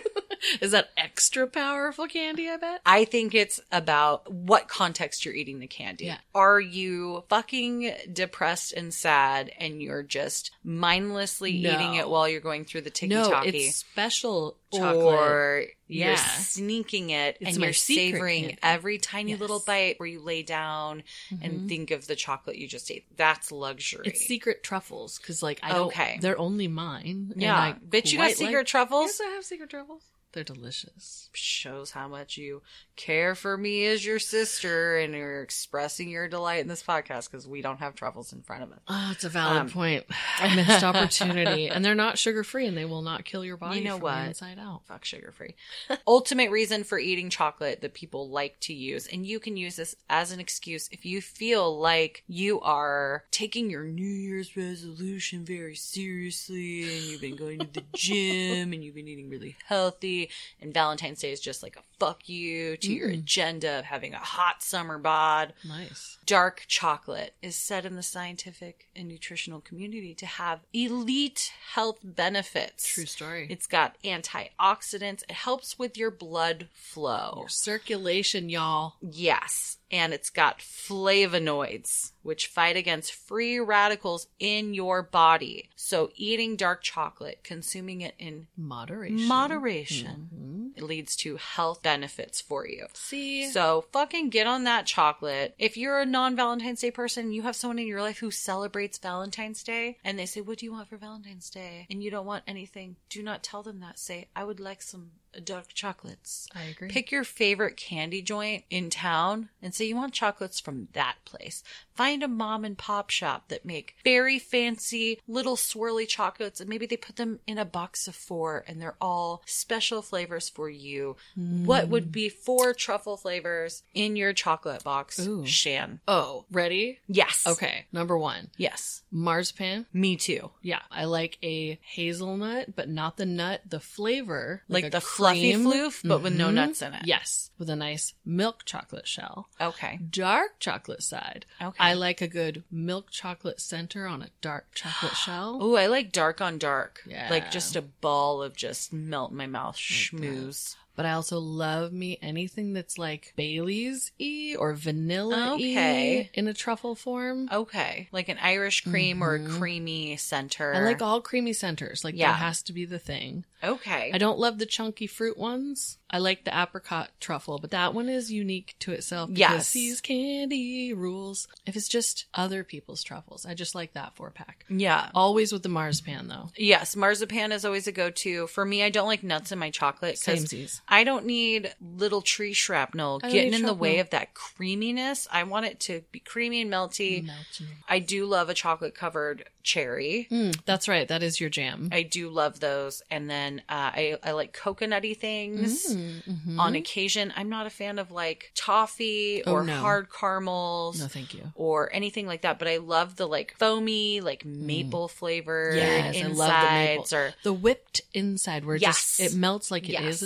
Is that extra powerful candy, I bet? I think it's about what context you're eating the candy. Yeah. Are you fucking depressed and sad and you're just mindlessly no. eating it while you're going through the no, tiki-taki? No, it's special chocolate. Or you're yeah. sneaking it it's and my you're savoring candy. every tiny yes. little bite where you lay down mm-hmm. and think of the chocolate you just ate. That's luxury. It's secret truffles because, like, I don't, okay. they're only mine. Yeah. I Bitch, you got secret like, truffles? Yes, I have secret truffles. They're delicious. Shows how much you care for me as your sister and you're expressing your delight in this podcast because we don't have truffles in front of us. Oh, it's a valid um, point. Missed opportunity. And they're not sugar-free and they will not kill your body you know from what? the inside out. Fuck sugar-free. Ultimate reason for eating chocolate that people like to use, and you can use this as an excuse if you feel like you are taking your New Year's resolution very seriously and you've been going to the gym and you've been eating really healthy. And Valentine's Day is just like a fuck you to mm. your agenda of having a hot summer bod. Nice. Dark chocolate is said in the scientific and nutritional community to have elite health benefits. True story. It's got antioxidants. It helps with your blood flow. Your circulation, y'all. Yes. And it's got flavonoids, which fight against free radicals in your body. So eating dark chocolate, consuming it in moderation, moderation, mm-hmm. it leads to health benefits for you. See? So fucking get on that chocolate. If you're a non-Valentine's Day person, you have someone in your life who celebrates Valentine's Day, and they say, what do you want for Valentine's Day? And you don't want anything. Do not tell them that. Say, I would like some dark chocolates. I agree. Pick your favorite candy joint in town and say you want chocolates from that place. Find a mom and pop shop that make very fancy little swirly chocolates, and maybe they put them in a box of four and they're all special flavors for you. Mm. What would be four truffle flavors in your chocolate box, Ooh. Shan? Oh, ready? Yes. Okay. Number one. Yes. Marzipan. Me too. Yeah. I like a hazelnut, but not the nut, the flavor. Like, like the cream. Fluffy floof, but mm-hmm. with no nuts in it. Yes. With a nice milk chocolate shell. Okay. Dark chocolate side. Okay. I like a good milk chocolate center on a dark chocolate shell. Oh, I like dark on dark. Yeah. Like just a ball of just melt in my mouth schmooze. But I also love me anything that's like Bailey's-y or vanilla-y okay. in a truffle form. Okay. Like an Irish cream mm-hmm. or a creamy center. I like all creamy centers. Like yeah. that has to be the thing. Okay. I don't love the chunky fruit ones. I like the apricot truffle, but that one is unique to itself because yes. C's candy rules. If it's just other people's truffles, I just like that four pack. Yeah. Always with the marzipan though. Yes. Marzipan is always a go-to. For me, I don't like nuts in my chocolate. Samesies. I don't need little tree shrapnel getting in shrapnel. the way of that creaminess. I want it to be creamy and melty. Melty. I do love a chocolate covered cherry. Mm, that's right. That is your jam. I do love those. And then uh, I, I like coconutty things. Mm, mm-hmm. On occasion, I'm not a fan of like toffee oh, or no. hard caramels. No, thank you. Or anything like that. But I love the like foamy, like maple mm. flavored yes, insides. I love the maple. Or the whipped inside where it yes. just, it melts like it yes. is a chocolate.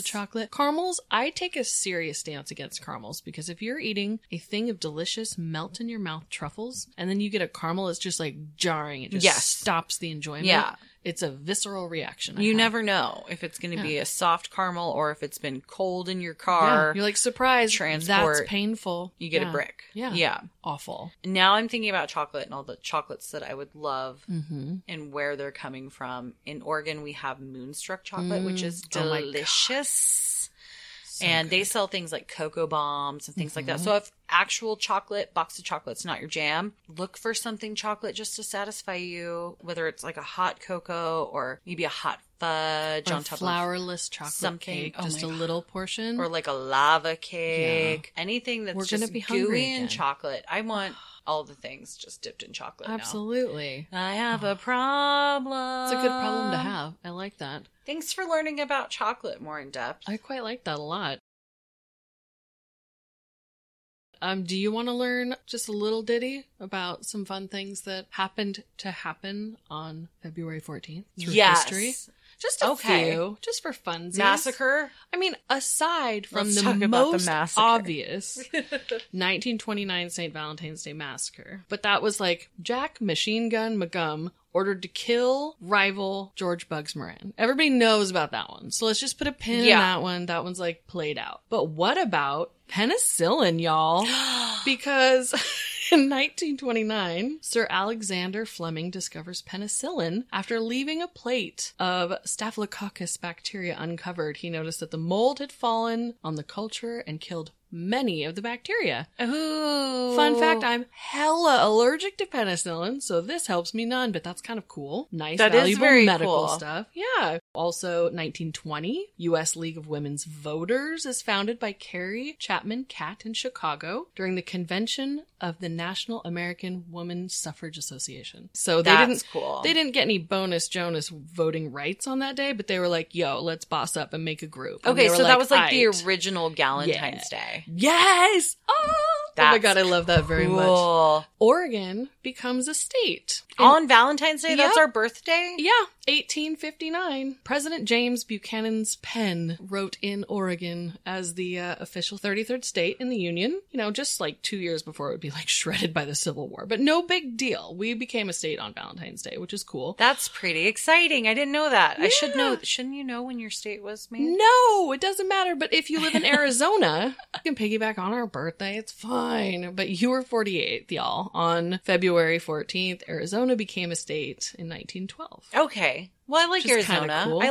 caramels, I take a serious stance against caramels because if you're eating a thing of delicious melt in your mouth truffles and then you get a caramel, it's just like jarring. It just Yes. stops the enjoyment. Yeah. It's a visceral reaction. I You have. never know if it's going to Yeah. be a soft caramel or if it's been cold in your Yeah. car. You're like, surprise, transport, that's painful. You get Yeah. a brick. Yeah. Yeah. Awful. Now I'm thinking about chocolate and all the chocolates that I would love Mm-hmm. and where they're coming from. In Oregon, we have Moonstruck chocolate, which is Oh my delicious. And they sell things like cocoa bombs and things like Mm-hmm. that. So if actual chocolate, box of chocolate's not your jam, look for something chocolate just to satisfy you, whether it's like a hot cocoa or maybe a hot fudge Or on top flourless of chocolate something. cake, Oh just my a God. little portion. Or like a lava cake. Anything that's We're gonna just be hungry gooey again. and chocolate. I want all the things just dipped in chocolate now. Absolutely. I have a problem. It's a good problem to have. I like that. Thanks for learning about chocolate more in depth. I quite like that a lot. Um, do you want to learn just a little ditty about some fun things that happened to happen on February fourteenth through Yes. history? Just a Okay. few, just for funsies. Massacre? I mean, aside from Let's the talk about the most massacre. obvious nineteen twenty-nine Saint Valentine's Day Massacre, but that was like Jack Machine Gun McGum ordered to kill rival George Bugs Moran. Everybody knows about that one, so let's just put a pin in Yeah. that one. That one's like played out. But what about penicillin, y'all? Because in nineteen twenty-nine, Sir Alexander Fleming discovers penicillin after leaving a plate of Staphylococcus bacteria uncovered. He noticed that the mold had fallen on the culture and killed many of the bacteria. Ooh. Fun fact, I'm hella allergic to penicillin, so this helps me none, but that's kind of cool. Nice, That is valuable very medical cool. stuff. Yeah. Also, nineteen twenty, U S League of Women's Voters is founded by Carrie Chapman Catt in Chicago during the convention of the National American Woman Suffrage Association. So they That's didn't cool. They didn't get any bonus Jonas voting rights on that day, but they were like, "Yo, let's boss up and make a group." And Okay, they were so that was like the "Aight." original Galentine's Day. Yes! Oh, oh my That's god, I love that very much. Cool. Oregon becomes a state. On Valentine's Day? That's Yep. our birthday? Yeah, eighteen fifty-nine. President James Buchanan's pen wrote in Oregon as the uh, official thirty-third state in the Union. You know, just like two years before it would be like shredded by the Civil War. But no big deal. We became a state on Valentine's Day, which is cool. That's pretty exciting. I didn't know that. I should Yeah. know. Shouldn't you know when your state was made? No, it doesn't matter. But if you live in Arizona, you can piggyback on our birthday. It's fine. But you were forty-eighth, y'all. On February fourteenth, Arizona became a state in nineteen twelve. Okay. Well, I like Which is kinda Arizona. cool. I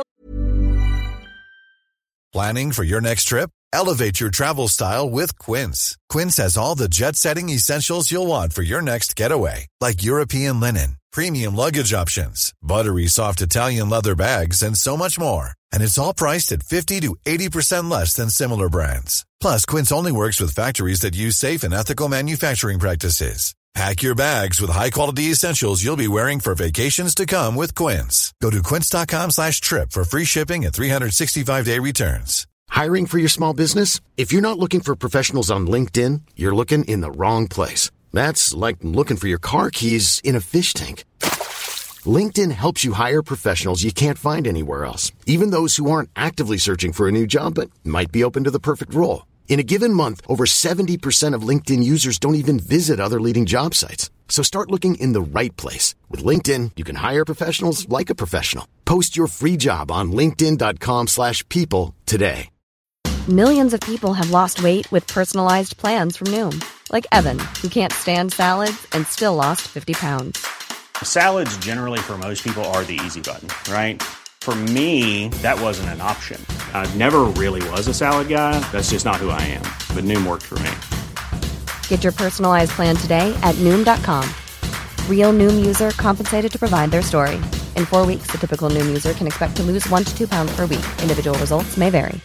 Planning for your next trip? Elevate your travel style with Quince. Quince has all the jet-setting essentials you'll want for your next getaway, like European linen, premium luggage options, buttery soft Italian leather bags, and so much more. And it's all priced at fifty to eighty percent less than similar brands. Plus, Quince only works with factories that use safe and ethical manufacturing practices. Pack your bags with high-quality essentials you'll be wearing for vacations to come with Quince. Go to quince.com slash trip for free shipping and three sixty-five day returns. Hiring for your small business? If you're not looking for professionals on LinkedIn, you're looking in the wrong place. That's like looking for your car keys in a fish tank. LinkedIn helps you hire professionals you can't find anywhere else, even those who aren't actively searching for a new job but might be open to the perfect role. In a given month, over seventy percent of LinkedIn users don't even visit other leading job sites. So start looking in the right place. With LinkedIn, you can hire professionals like a professional. Post your free job on linkedin.com slash people today. Millions of people have lost weight with personalized plans from Noom. Like Evan, who can't stand salads and still lost fifty pounds. Salads generally for most people are the easy button, right? For me, that wasn't an option. I never really was a salad guy. That's just not who I am. But Noom worked for me. Get your personalized plan today at Noom dot com. Real Noom user compensated to provide their story. In four weeks, the typical Noom user can expect to lose one to two pounds per week. Individual results may vary.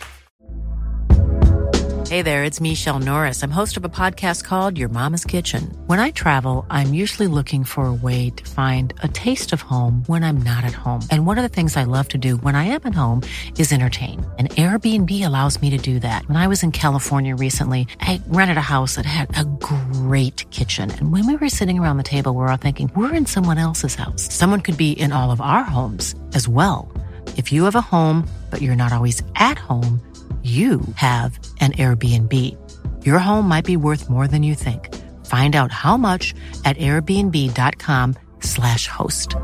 Hey there, it's Michelle Norris. I'm host of a podcast called Your Mama's Kitchen. When I travel, I'm usually looking for a way to find a taste of home when I'm not at home. And one of the things I love to do when I am at home is entertain. And Airbnb allows me to do that. When I was in California recently, I rented a house that had a great kitchen. And when we were sitting around the table, we were all thinking, we're in someone else's house. Someone could be in all of our homes as well. If you have a home, but you're not always at home, you have an Airbnb. Your home might be worth more than you think. Find out how much at airbnb.com slash host.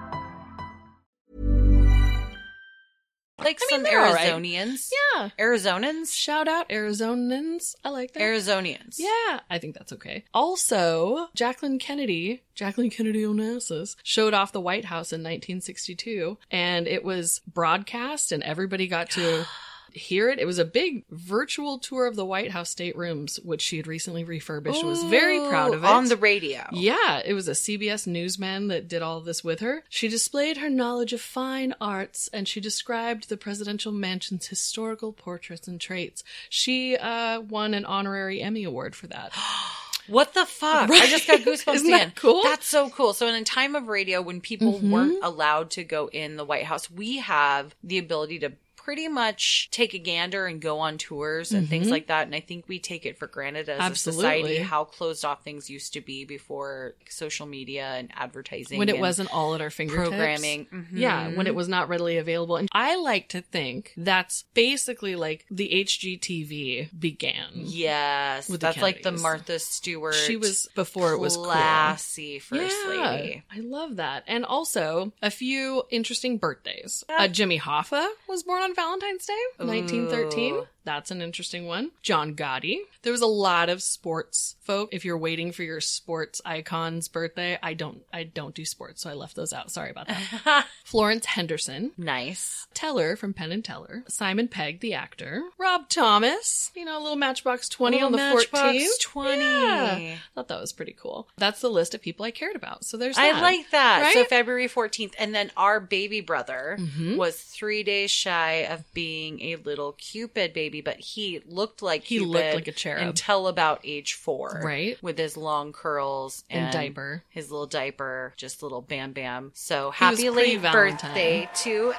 Like I some mean, they're all right. Arizonians. Yeah. Arizonans? Shout out Arizonans. I like that. Arizonians. Yeah, I think that's okay. Also, Jacqueline Kennedy, Jacqueline Kennedy Onassis, showed off the White House in nineteen sixty-two, and it was broadcast, and everybody got to hear it. It was a big virtual tour of the White House staterooms, which she had recently refurbished. Ooh, was very proud of it. On the radio. Yeah, it was a C B S newsman that did all this with her. She displayed her knowledge of fine arts, and she described the presidential mansion's historical portraits and traits. She uh, won an honorary Emmy Award for that. What the fuck? Right? I just got goosebumps. Isn't that cool? That's so cool. So in a time of radio when people mm-hmm. weren't allowed to go in the White House, we have the ability to pretty much take a gander and go on tours and mm-hmm. things like that. And I think we take it for granted as Absolutely. a society how closed off things used to be before social media and advertising. When it and wasn't all at our fingertips. Programming. Mm-hmm. Yeah, when it was not readily available. And I like to think that's basically like the H G T V began. Yes. With that's the like the Martha Stewart. She was before it was cool. Classy first yeah, lady. I love that. And also a few interesting birthdays. Uh, Jimmy Hoffa was born on Valentine's Day, nineteen thirteen. Ooh. That's an interesting one. John Gotti. There was a lot of sports folk. If you're waiting for your sports icon's birthday, I don't I don't do sports, so I left those out. Sorry about that. Florence Henderson. Nice. Teller from Penn and Teller. Simon Pegg, the actor. Rob Thomas. You know, a little Matchbox twenty little on the Matchbox fourteenth. twenty. Yeah. Thought that was pretty cool. That's the list of people I cared about. So there's that. I like that. Right? So February fourteenth. And then our baby brother mm-hmm. was three days shy of being a little Cupid baby, but he looked like he Cupid looked like a cherub until about age four. Right. With his long curls and, and diaper. His little diaper, just little Bam Bam. So he happy late Valentine. birthday to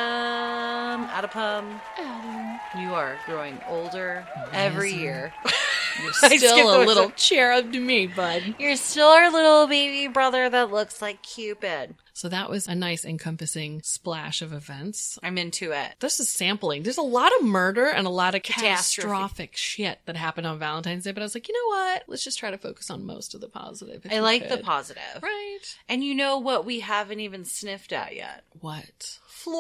Adam. Adapum. Adam. You are growing older yes. every year. You're still a little cherub to me, bud. You're still our little baby brother that looks like Cupid. So that was a nice encompassing splash of events. I'm into it. This is sampling. There's a lot of murder and a lot of Catastrophe. catastrophic shit that happened on Valentine's Day. But I was like, you know what? Let's just try to focus on most of the positive. I like could. the positive. Right. And you know what we haven't even sniffed at yet? What?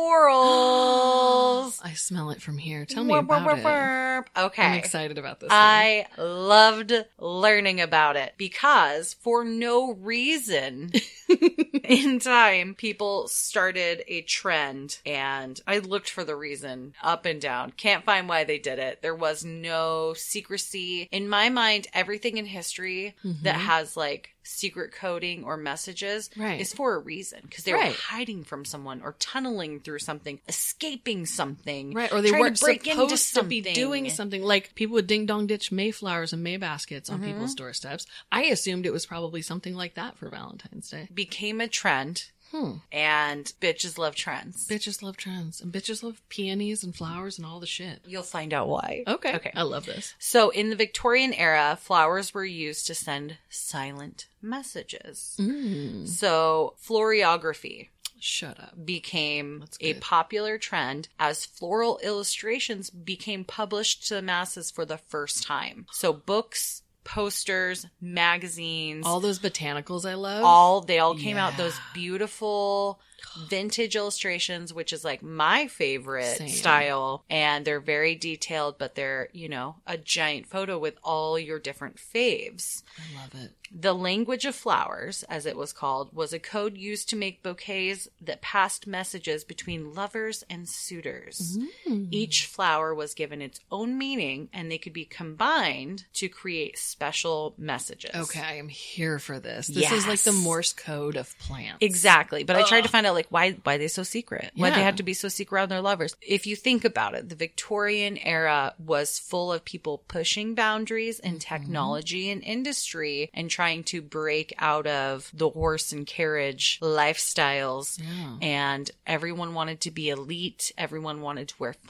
Florals. I smell it from here. Tell me Warp, about warp, it. warp. Okay. I'm excited about this. I one. loved learning about it because for no reason in time, people started a trend and I looked for the reason up and down. Can't find why they did it. There was no secrecy. In my mind, everything in history mm-hmm. that has like secret coding or messages right. is for a reason because they right. were hiding from someone or tunneling through something, escaping something, right? Or they weren't to break supposed into to be doing something. Like people would ding dong ditch Mayflowers and May baskets on mm-hmm. people's doorsteps. I assumed it was probably something like that for Valentine's Day. Became a trend. Hmm. And bitches love trends. Bitches love trends. And bitches love peonies and flowers and all the shit. You'll find out why. Okay. Okay. I love this. So in the Victorian era, flowers were used to send silent messages. Mm. So florography. Shut up. Became a popular trend as floral illustrations became published to the masses for the first time. So books, posters, magazines, all those botanicals I love. All they all came yeah. out those beautiful vintage illustrations, which is like my favorite Same. style. And they're very detailed, but they're, you know, a giant photo with all your different faves. I love it. The language of flowers, as it was called, was a code used to make bouquets that passed messages between lovers and suitors. Mm. Each flower was given its own meaning, and they could be combined to create special messages. Okay, I am here for this. This yes. is like the Morse code of plants. Exactly. But Ugh. I tried to find out, like, why why are they so secret? Why Yeah. they had to be so secret around their lovers? If you think about it, the Victorian era was full of people pushing boundaries in technology and industry and trying to break out of the horse and carriage lifestyles. Yeah. And everyone wanted to be elite. Everyone wanted to wear fine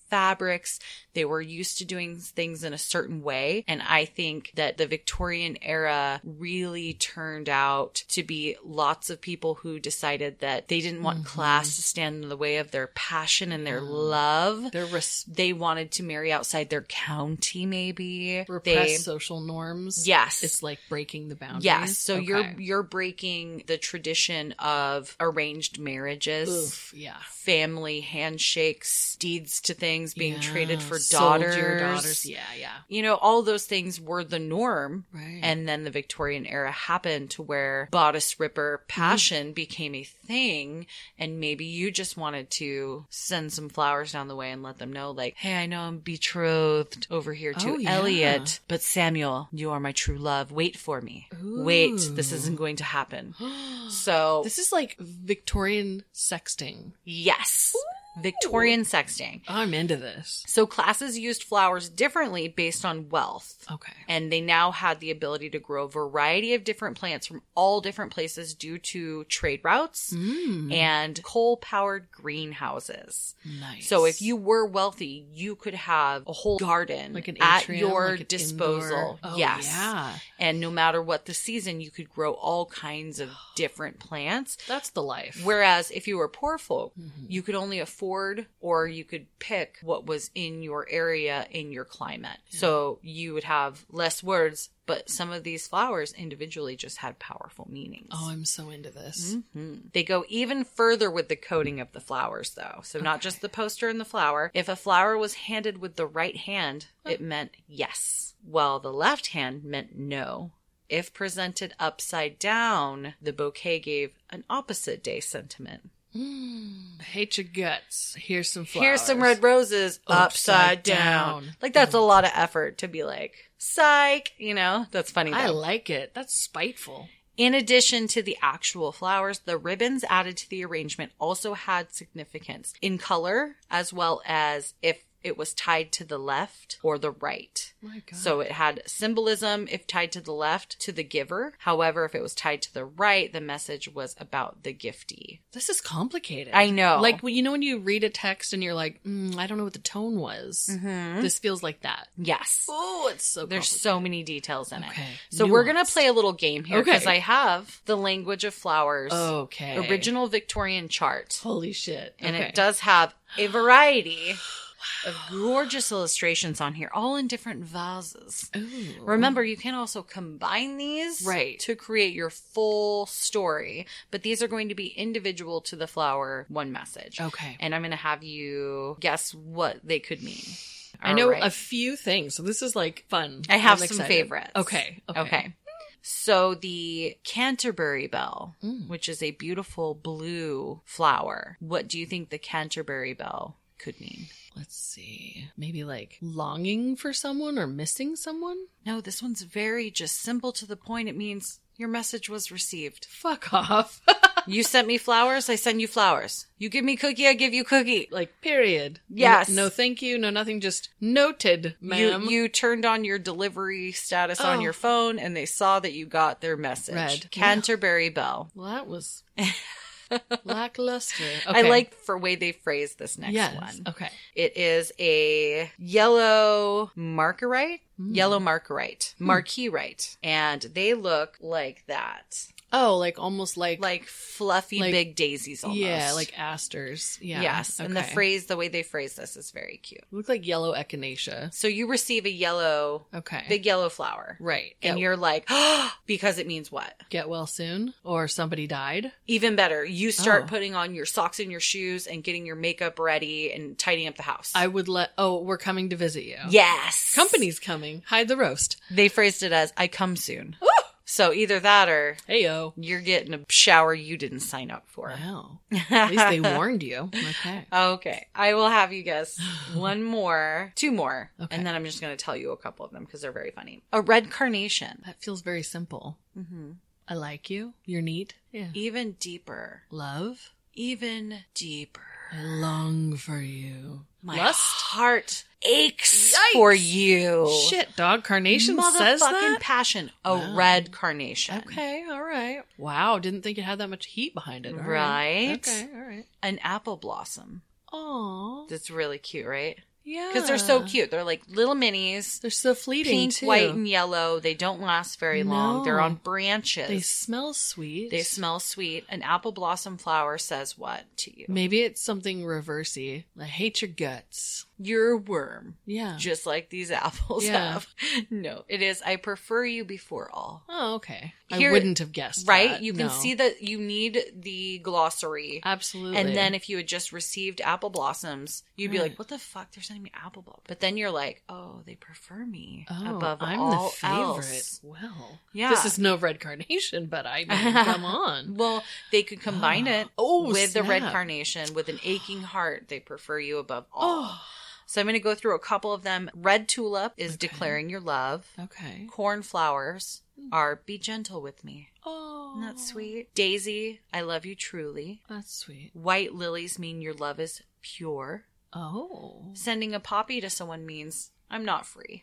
fabrics. They were used to doing things in a certain way. And I think that the Victorian era really turned out to be lots of people who decided that they didn't want mm-hmm. class to stand in the way of their passion and their mm. love. Their res- they wanted to marry outside their county, maybe. Repress they, social norms. Yes. It's like breaking the boundaries. Yes. So okay. you're you're breaking the tradition of arranged marriages. Oof, yeah. Family handshakes, deeds to things being yeah. traded for Sold daughters. your daughters. Yeah, yeah. You know, all those things were the norm. Right. And then the Victorian era happened to where bodice ripper passion mm. became a thing. And maybe you just wanted to send some flowers down the way and let them know, like, hey, I know I'm betrothed over here to oh, yeah. Elliot, but Samuel, you are my true love. Wait for me. Ooh. Wait, this isn't going to happen. So this is like Victorian sexting. Yes. Ooh. Victorian sexting. Oh, I'm into this. So classes used flowers differently based on wealth. Okay. And they now had the ability to grow a variety of different plants from all different places due to trade routes mm. and coal-powered greenhouses. Nice. So if you were wealthy, you could have a whole garden like an at atrium, your like an disposal. Oh, yes. yeah. And no matter what the season, you could grow all kinds of different plants. That's the life. Whereas if you were poor folk, mm-hmm. you could only afford or you could pick what was in your area, in your climate. Yeah. So you would have less words, but some of these flowers individually just had powerful meanings. Oh, I'm so into this. Mm-hmm. They go even further with the coding of the flowers, though. So okay. not just the poster and the flower. If a flower was handed with the right hand, oh. it meant yes, while the left hand meant no. If presented upside down, the bouquet gave an opposite day sentiment. Mm, hate your guts. Here's some flowers. Here's some red roses upside, upside down. down. Like, that's mm. a lot of effort to be like, psych, you know? That's funny, though. I like it. That's spiteful. In addition to the actual flowers, the ribbons added to the arrangement also had significance in color, as well as if it was tied to the left or the right. My God. So it had symbolism if tied to the left to the giver. However, if it was tied to the right, the message was about the giftee. This is complicated. I know. Like, you know when you read a text and you're like, mm, I don't know what the tone was. Mm-hmm. This feels like that. Yes. Oh, it's so There's so many details in okay. it. So Nuanced. We're going to play a little game here because okay. I have the language of flowers. Okay. Original Victorian chart. Holy shit. And okay. it does have a variety of gorgeous illustrations on here, all in different vases. Ooh. Remember, you can also combine these right. to create your full story, but these are going to be individual to the flower, one message. Okay. And I'm going to have you guess what they could mean. All I know right. a few things, so this is like fun. I have I'm some excited. favorites. Okay. Okay. Okay. So the Canterbury bell, mm. which is a beautiful blue flower, what do you think the Canterbury bell could mean? Let's see. Maybe like longing for someone or missing someone? No, this one's very just simple to the point. It means your message was received. Fuck off. You sent me flowers, I send you flowers. You give me cookie, I give you cookie. Like, period. Yes. No, no thank you, no nothing, just noted, ma'am. You, you turned on your delivery status oh. on your phone and they saw that you got their message. Read. Canterbury yeah. bell. Well, that was... lackluster. Okay. I like the way they phrase this next yes. one. Okay. It is a yellow marguerite, mm. yellow marguerite, hmm. marquisite, and they look like that. Oh, like almost like... Like fluffy like, big daisies almost. Yeah, like asters. Yeah. Yes, okay. and the phrase, the way they phrase this is very cute. Look like yellow echinacea. So you receive a yellow, okay, big yellow flower. Right. And Get, you're like, oh, because it means what? Get well soon? Or somebody died? Even better. You start oh. putting on your socks and your shoes and getting your makeup ready and tidying up the house. I would let, oh, we're coming to visit you. Yes. Company's coming. Hide the roast. They phrased it as, I come soon. So either that or Heyo. You're getting a shower you didn't sign up for. Wow. At least they warned you. Okay. Okay. I will have you guess one more, two more, okay. and then I'm just going to tell you a couple of them because they're very funny. A red carnation. That feels very simple. Mm-hmm. I like you. You're neat. Yeah. Even deeper. Love. Even deeper. I long for you. My Lust? heart aches Yikes. for you. Shit, dog. Carnation says that? Motherfucking passion. A wow. red carnation. Okay, all right. Wow, didn't think it had that much heat behind it. All right. right. Okay, all right. An apple blossom. Aww. That's really cute, right? Yeah. Because they're so cute. They're like little minis. They're so fleeting, Pink, too. white, and yellow. They don't last very No. long. They're on branches. They smell sweet. They smell sweet. An apple blossom flower says what to you? Maybe it's something reversey. I hate your guts. You're a worm. Yeah. Just like these apples Yeah. have. No, it is I prefer you before all. Oh, okay. Here- I wouldn't have guessed Right? that. You can No. see that you need the glossary. Absolutely. And then if you had just received apple blossoms, you'd be Right. like, what the fuck? They're sending me apple blossoms. But then you're like, oh, they prefer me Oh, above I'm all the favorite. else. Well, Yeah. This is no red carnation, but I mean, come on. Well, they could combine it Oh, with the red snap. carnation with an aching heart. They prefer you above all. Oh. So I'm going to go through a couple of them. Red tulip is declaring your love. Okay. Cornflowers are be gentle with me. Oh. Isn't that sweet? Daisy, I love you truly. That's sweet. White lilies mean your love is pure. Oh. Sending a poppy to someone means I'm not free.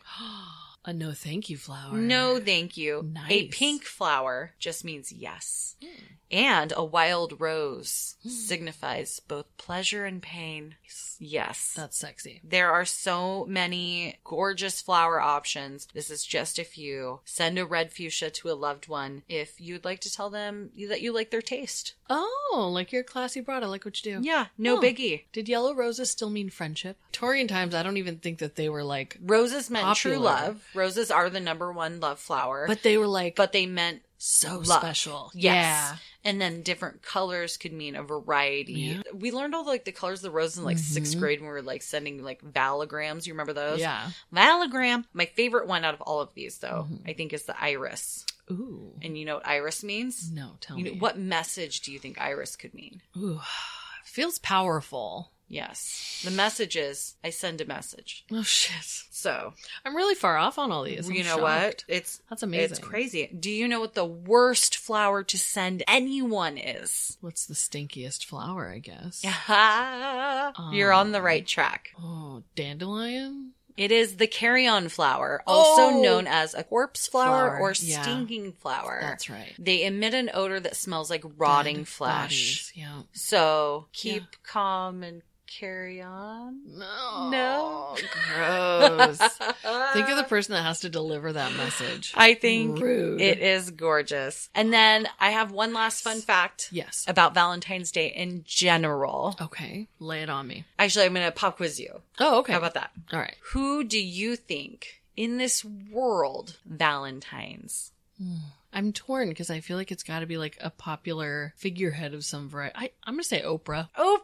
A no thank you flower. No, thank you. Nice. A pink flower just means yes. And a wild rose signifies both pleasure and pain. Yes. That's sexy. There are so many gorgeous flower options. This is just a few. Send a red fuchsia to a loved one if you'd like to tell them that you like their taste. Oh, like you're a classy broad. I like what you do. Yeah, no Oh. biggie. Did yellow roses still mean friendship? Victorian times, I don't even think that they were like Roses meant popular. true love. Roses are the number one love flower. But they were like But they meant so love. special. Yes. Yeah. And then different colors could mean a variety. Yeah. We learned all like the colors of the roses in like sixth Mhm. grade when we were like sending like valograms. You remember those? Yeah. Valogram. My favorite one out of all of these though, Mm-hmm. I think is the iris. Ooh. And you know what iris means? No, tell you me. know, what message do you think iris could mean? Ooh. Feels powerful. Yes. The message is I send a message. Oh shit. So I'm really far off on all these. I'm you know shocked. what? It's That's amazing. It's crazy. Do you know what the worst flower to send anyone is? What's the stinkiest flower, I guess? You're on the right track. Oh, dandelion? It is the carrion flower, also Oh! known as a corpse flower, Flower, or yeah. stinking flower. That's right. They emit an odor that smells like rotting Dead flesh. bodies, yeah. So keep Yeah. calm and carry on. No. No. Gross. Think of the person that has to deliver that message. I think Rude. it is gorgeous. And then I have one last fun fact. Yes. About Valentine's Day in general. Okay. Lay it on me. Actually, I'm going to pop quiz you. Oh, okay. How about that? All right. Who do you think in this world Valentine's? I'm torn because I feel like it's got to be like a popular figurehead of some variety. I, I'm going to say Oprah. Oprah!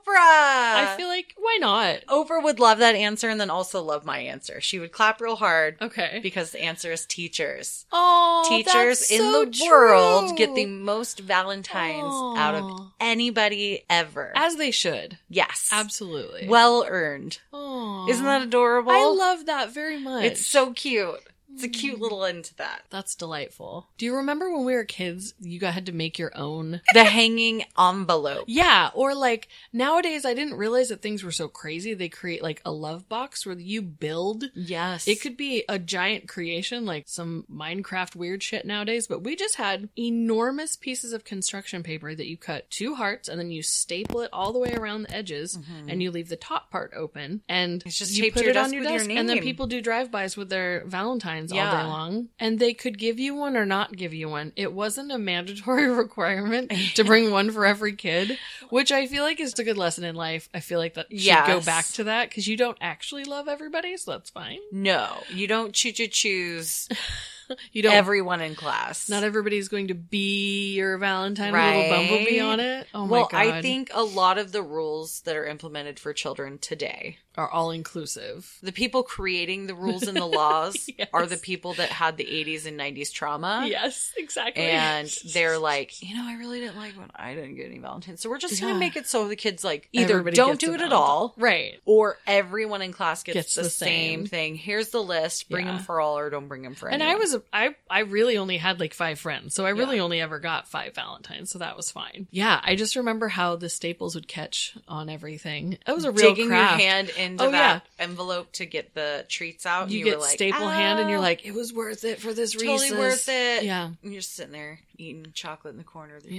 I feel like, why not? Oprah would love that answer and then also love my answer. She would clap real hard. Okay. Because the answer is teachers. Oh, Teachers that's in so the true. world get the most Valentines Aw. out of anybody ever. As they should. Yes. Absolutely. Well earned. Aw. Isn't that adorable? I love that very much. It's so cute. It's a cute little end to that. That's delightful. Do you remember when we were kids, you got, had to make your own? The hanging envelope. Yeah. Or like nowadays, I didn't realize that things were so crazy. They create like a love box where you build. Yes. It could be a giant creation, like some Minecraft weird shit nowadays, but we just had enormous pieces of construction paper that you cut two hearts and then you staple it all the way around the edges and you leave the top part open and It's just you taped put to your it on desk your with your desk. And then name. people do drive-bys with their Valentines all Yeah. day long. And they could give you one or not give you one. It wasn't a mandatory requirement to bring one for every kid, which I feel like is a good lesson in life. I feel like that should Yes. go back to that because you don't actually love everybody, so that's fine. No, you don't choo choo choose You don't. everyone in class. Not everybody's going to be your Valentine, Right. a little bumblebee on it. Oh well, my god! I think a lot of the rules that are implemented for children today, are all inclusive. the people creating the rules and the laws Yes. are the people that had the eighties and nineties trauma. Yes, exactly. And they're like, you know, I really didn't like when I didn't get any Valentines. So we're just going Yeah. to make it so the kids like either Everybody don't gets do a it at Valentine. all. Right. Or everyone in class gets, Gets the, the same. same. thing. Here's the list. Bring Yeah. them for all or don't bring them for And anyone. I was, I, I really only had like five friends, so I really only ever got five Valentines, so that was fine. Yeah, I just remember how the staples would catch on everything. It was a real digging craft. your hand into Oh, that envelope to get the treats out. You, You, get were like, staple "Oh, hand, and you're like, it was worth it for this totally Reese's. worth it. Yeah. And you're just sitting there eating chocolate in the corner with your Yeah. face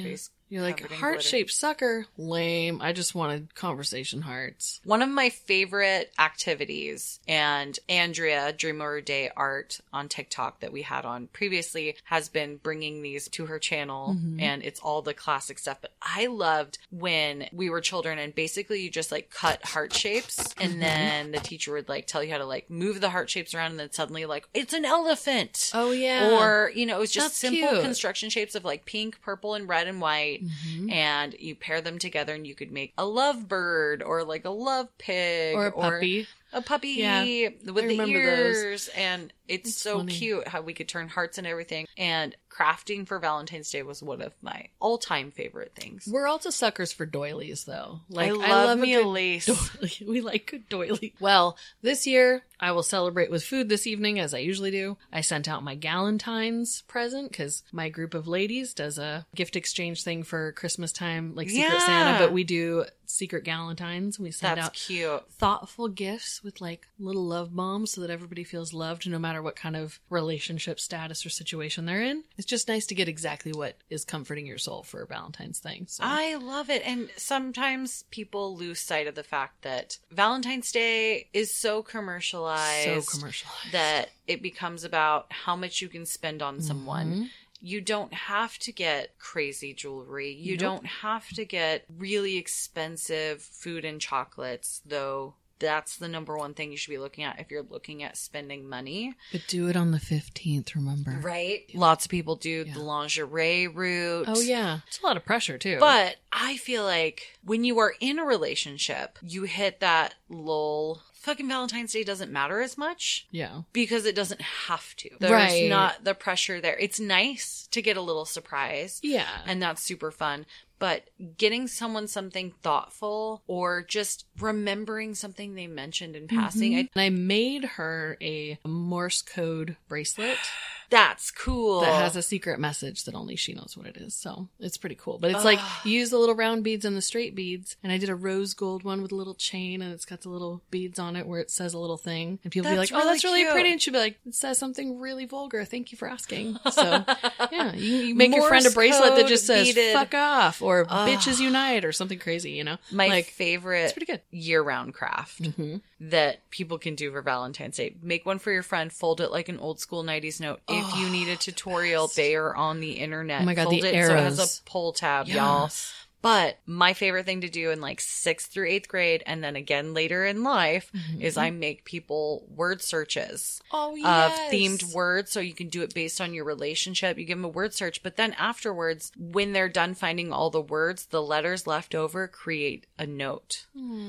You're like, heart-shaped sucker? Lame. I just wanted conversation hearts. One of my favorite activities, and Andrea, Dreamer Day Art on TikTok that we had on previously, has been bringing these to her channel, mm-hmm. and it's all the classic stuff. But I loved when we were children and basically you just like cut heart shapes, and mm-hmm. then the teacher would like tell you how to like move the heart shapes around, and then suddenly like, it's an elephant. Oh, yeah. Or, you know, it was just That's simple cute. construction shapes of like pink, purple, and red and white. Mm-hmm. And you pair them together and you could make a love bird or like a love pig or a puppy. Or a puppy yeah, with I the ears. Those. And it's, it's so funny. cute how we could turn hearts and everything. And crafting for Valentine's Day was one of my all-time favorite things. We're also suckers for doilies, though. Like, I love, I love me a, a lace. Doily. We like good doily. Well, this year I will celebrate with food this evening, as I usually do. I sent out my Galentine's present because my group of ladies does a gift exchange thing for Christmas time, like Secret yeah. Santa, but we do Secret Galentine's. We send That's out cute. thoughtful gifts with like little love bombs so that everybody feels loved no matter what kind of relationship status or situation they're in. It's just nice to get exactly what is comforting your soul for a Valentine's thing. So. I love it. And sometimes people lose sight of the fact that Valentine's Day is so commercialized. So commercialized. That it becomes about how much you can spend on someone. Mm-hmm. You don't have to get crazy jewelry. You Nope. don't have to get really expensive food and chocolates, though that's the number one thing you should be looking at if you're looking at spending money. But do it on the fifteenth, remember? Right? Lots of people do Yeah. the lingerie route. Oh, yeah. It's a lot of pressure, too. But I feel like when you are in a relationship, you hit that lull. Fucking Valentine's Day doesn't matter as much. Yeah. Because it doesn't have to. There's Right. not the pressure there. It's nice to get a little surprise. Yeah. And that's super fun. But getting someone something thoughtful or just remembering something they mentioned in passing. Mm-hmm. I, I made her a Morse code bracelet. That's cool. That has a secret message that only she knows what it is. So it's pretty cool. But it's like you use the little round beads and the straight beads. And I did a rose gold one with a little chain and it's got the little beads on it where it says a little thing. And people That's be like, oh, really that's really cute. pretty. And she'll be like, it says something really vulgar. Thank you for asking. So yeah, you, you make your Morse friend a bracelet that code just says beaded. fuck off or Ugh. bitches unite or something crazy, you know? My like, favorite it's pretty good. year-round craft Mm-hmm. that people can do for Valentine's Day. Make one for your friend, fold it like an old school nineties note. If Oh, you need a tutorial, they are on the internet. Oh my God, fold the it so it arrows. has a pull tab, Yes. y'all. But my favorite thing to do in like sixth through eighth grade and then again later in life Mm-hmm. is I make people word searches Oh, of yes. themed words. So you can do it based on your relationship. You give them a word search, but then afterwards, when they're done finding all the words, the letters left over create a note.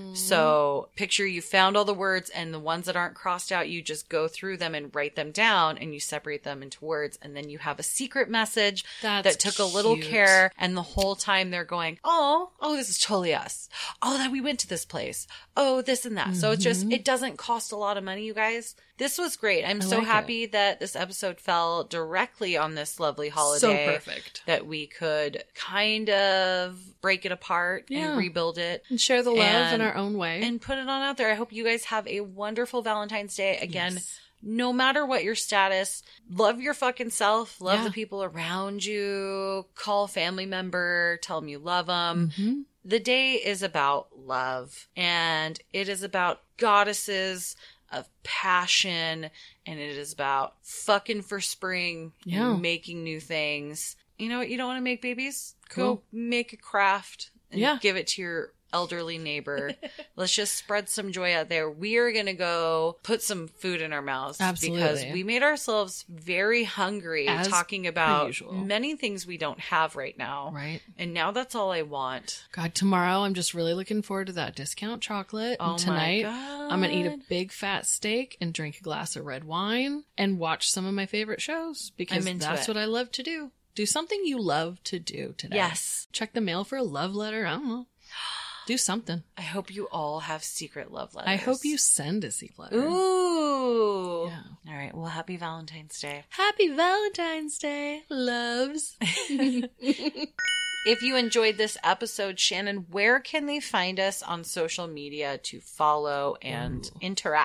So picture you found all the words and the ones that aren't crossed out, you just go through them and write them down and you separate them into words. And then you have a secret message That's that took a little cute. care. And the whole time they're going, oh, oh, this is totally us. Oh, that we went to this place. Oh, this and that. Mm-hmm. So it's just, it doesn't cost a lot of money, you guys. This was great. I'm I so like happy it. that this episode fell directly on this lovely So holiday. perfect. That we could kind of break it apart Yeah. and rebuild it. And share the love And- in our own way. And put it on out there. I hope you guys have a wonderful Valentine's Day. Again, Yes. no matter what your status, love your fucking self. Love Yeah. the people around you. Call a family member. Tell them you love them. Mm-hmm. The day is about love. And it is about goddesses of passion. And it is about fucking for spring. Yeah. And making new things. You know what? You don't want to make babies? Cool. Go make a craft. And Yeah. give it to your elderly neighbor. Let's just spread some joy out there. We are going to go put some food in our mouths. Absolutely. Because we made ourselves very hungry As talking per about usual. many things we don't have right now. Right. And now that's all I want. God, tomorrow I'm just really looking forward to that discount chocolate. Oh And tonight my God. I'm going to eat a big fat steak and drink a glass of red wine and watch some of my favorite shows because I'm into that's it. what I love to do. Do something you love to do today. Yes. Check the mail for a love letter. I don't know. Do something. I hope you all have secret love letters. I hope you send a secret letter. Ooh. Yeah. All right. Well, happy Valentine's Day. Happy Valentine's Day, loves. If you enjoyed this episode, Shannon, where can they find us on social media to follow and Ooh. interact?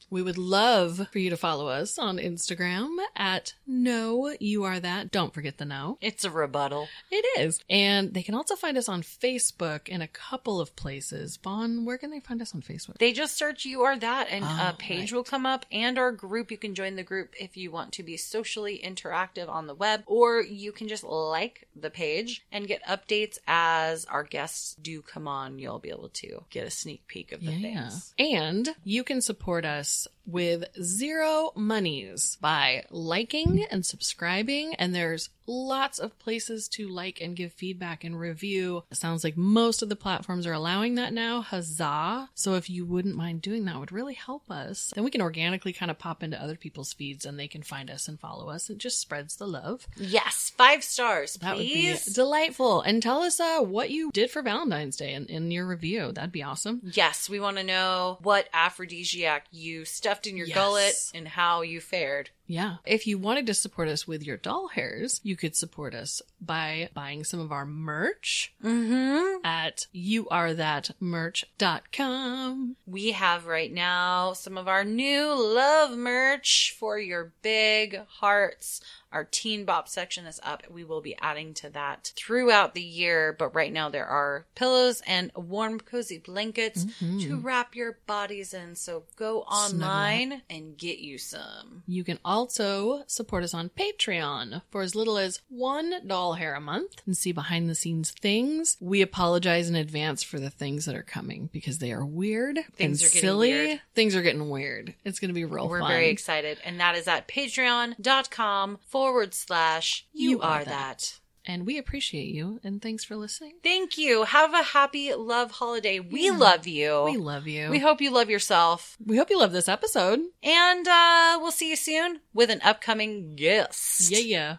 We would love for you to follow us on Instagram at No You Are That. Don't forget the no. It's a rebuttal. It is. And they can also find us on Facebook in a couple of places. Vaughn, where can they find us on Facebook? They just search You Are That and Oh, a page right. will come up, and our group. You can join the group if you want to be socially interactive on the web, or you can just like the page and get updates as our guests do come on. You'll be able to get a sneak peek of the Yeah. things. And you can support us with zero monies by liking and subscribing. And there's lots of places to like and give feedback and review. It sounds like most of the platforms are allowing that now. Huzzah. So if you wouldn't mind doing that, it would really help us. Then we can organically kind of pop into other people's feeds and they can find us and follow us. It just spreads the love. Yes, five stars, That please. would be delightful. And tell us uh, what you did for Valentine's Day in, in your review. That'd be awesome. Yes, we want to know what aphrodisiac you stuffed in your Yes. gullet and how you fared. Yeah. If you wanted to support us with your doll hairs, you could support us by buying some of our merch Mm-hmm. at you are that merch dot com. We have right now some of our new love merch for your big hearts. Our Teen Bop section is up. We will be adding to that throughout the year, but right now there are pillows and warm, cozy blankets Mm-hmm. to wrap your bodies in. So go online and get you some. You can also support us on Patreon for as little as one doll hair a month and see behind the scenes things. We apologize in advance for the things that are coming because they are weird Things and are getting silly. weird. Things are getting weird. It's going to be real We're fun. very excited. And that is at patreon.com forward slash you are that. And we appreciate you, and thanks for listening. Thank you. Have a happy love holiday. We love you. We love you. We hope you love yourself. We hope you love this episode. And uh, we'll see you soon with an upcoming guest. Yeah, yeah.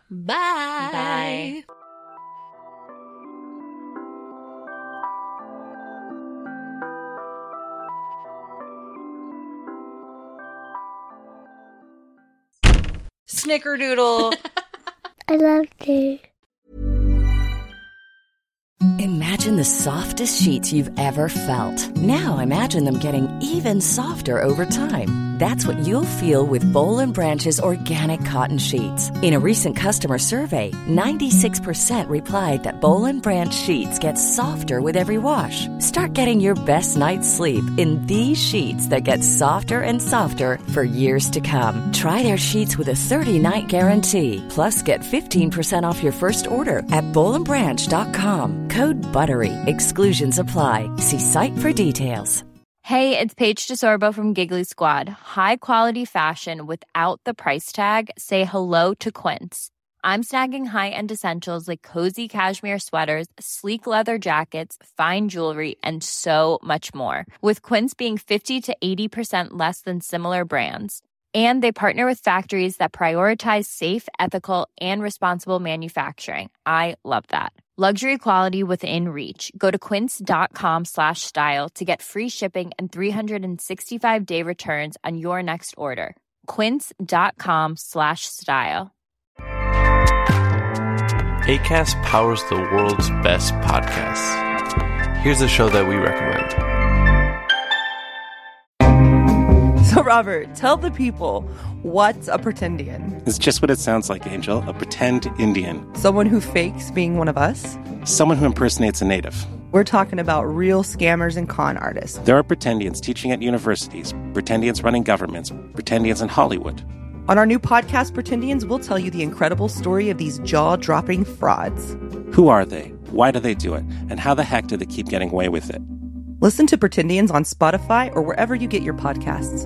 Bye. Bye. Snickerdoodle. I love you. Imagine the softest sheets you've ever felt. Now imagine them getting even softer over time. That's what you'll feel with Boll and Branch's organic cotton sheets. In a recent customer survey, ninety-six percent replied that Boll and Branch sheets get softer with every wash. Start getting your best night's sleep in these sheets that get softer and softer for years to come. Try their sheets with a thirty-night guarantee. Plus, get fifteen percent off your first order at boll and branch dot com. Code BUTTERY. Exclusions apply. See site for details. Hey, it's Paige DeSorbo from Giggly Squad. High quality fashion without the price tag. Say hello to Quince. I'm snagging high-end essentials like cozy cashmere sweaters, sleek leather jackets, fine jewelry, and so much more. With Quince being fifty to eighty percent less than similar brands. And they partner with factories that prioritize safe, ethical, and responsible manufacturing. I love that. Luxury quality within reach. Go to quince.com slash style to get free shipping and three sixty-five day returns on your next order. Quince.com slash style. Acast powers the world's best podcasts. Here's a show that we recommend. So, Robert, tell the people, what's a pretendian? It's just what it sounds like, Angel. A pretend Indian. Someone who fakes being one of us? Someone who impersonates a native. We're talking about real scammers and con artists. There are pretendians teaching at universities, pretendians running governments, pretendians in Hollywood. On our new podcast, Pretendians, we'll tell you the incredible story of these jaw-dropping frauds. Who are they? Why do they do it? And how the heck do they keep getting away with it? Listen to Pretendians on Spotify or wherever you get your podcasts.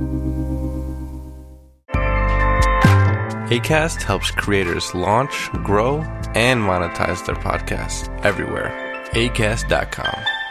Acast helps creators launch, grow, and monetize their podcasts everywhere. acast dot com.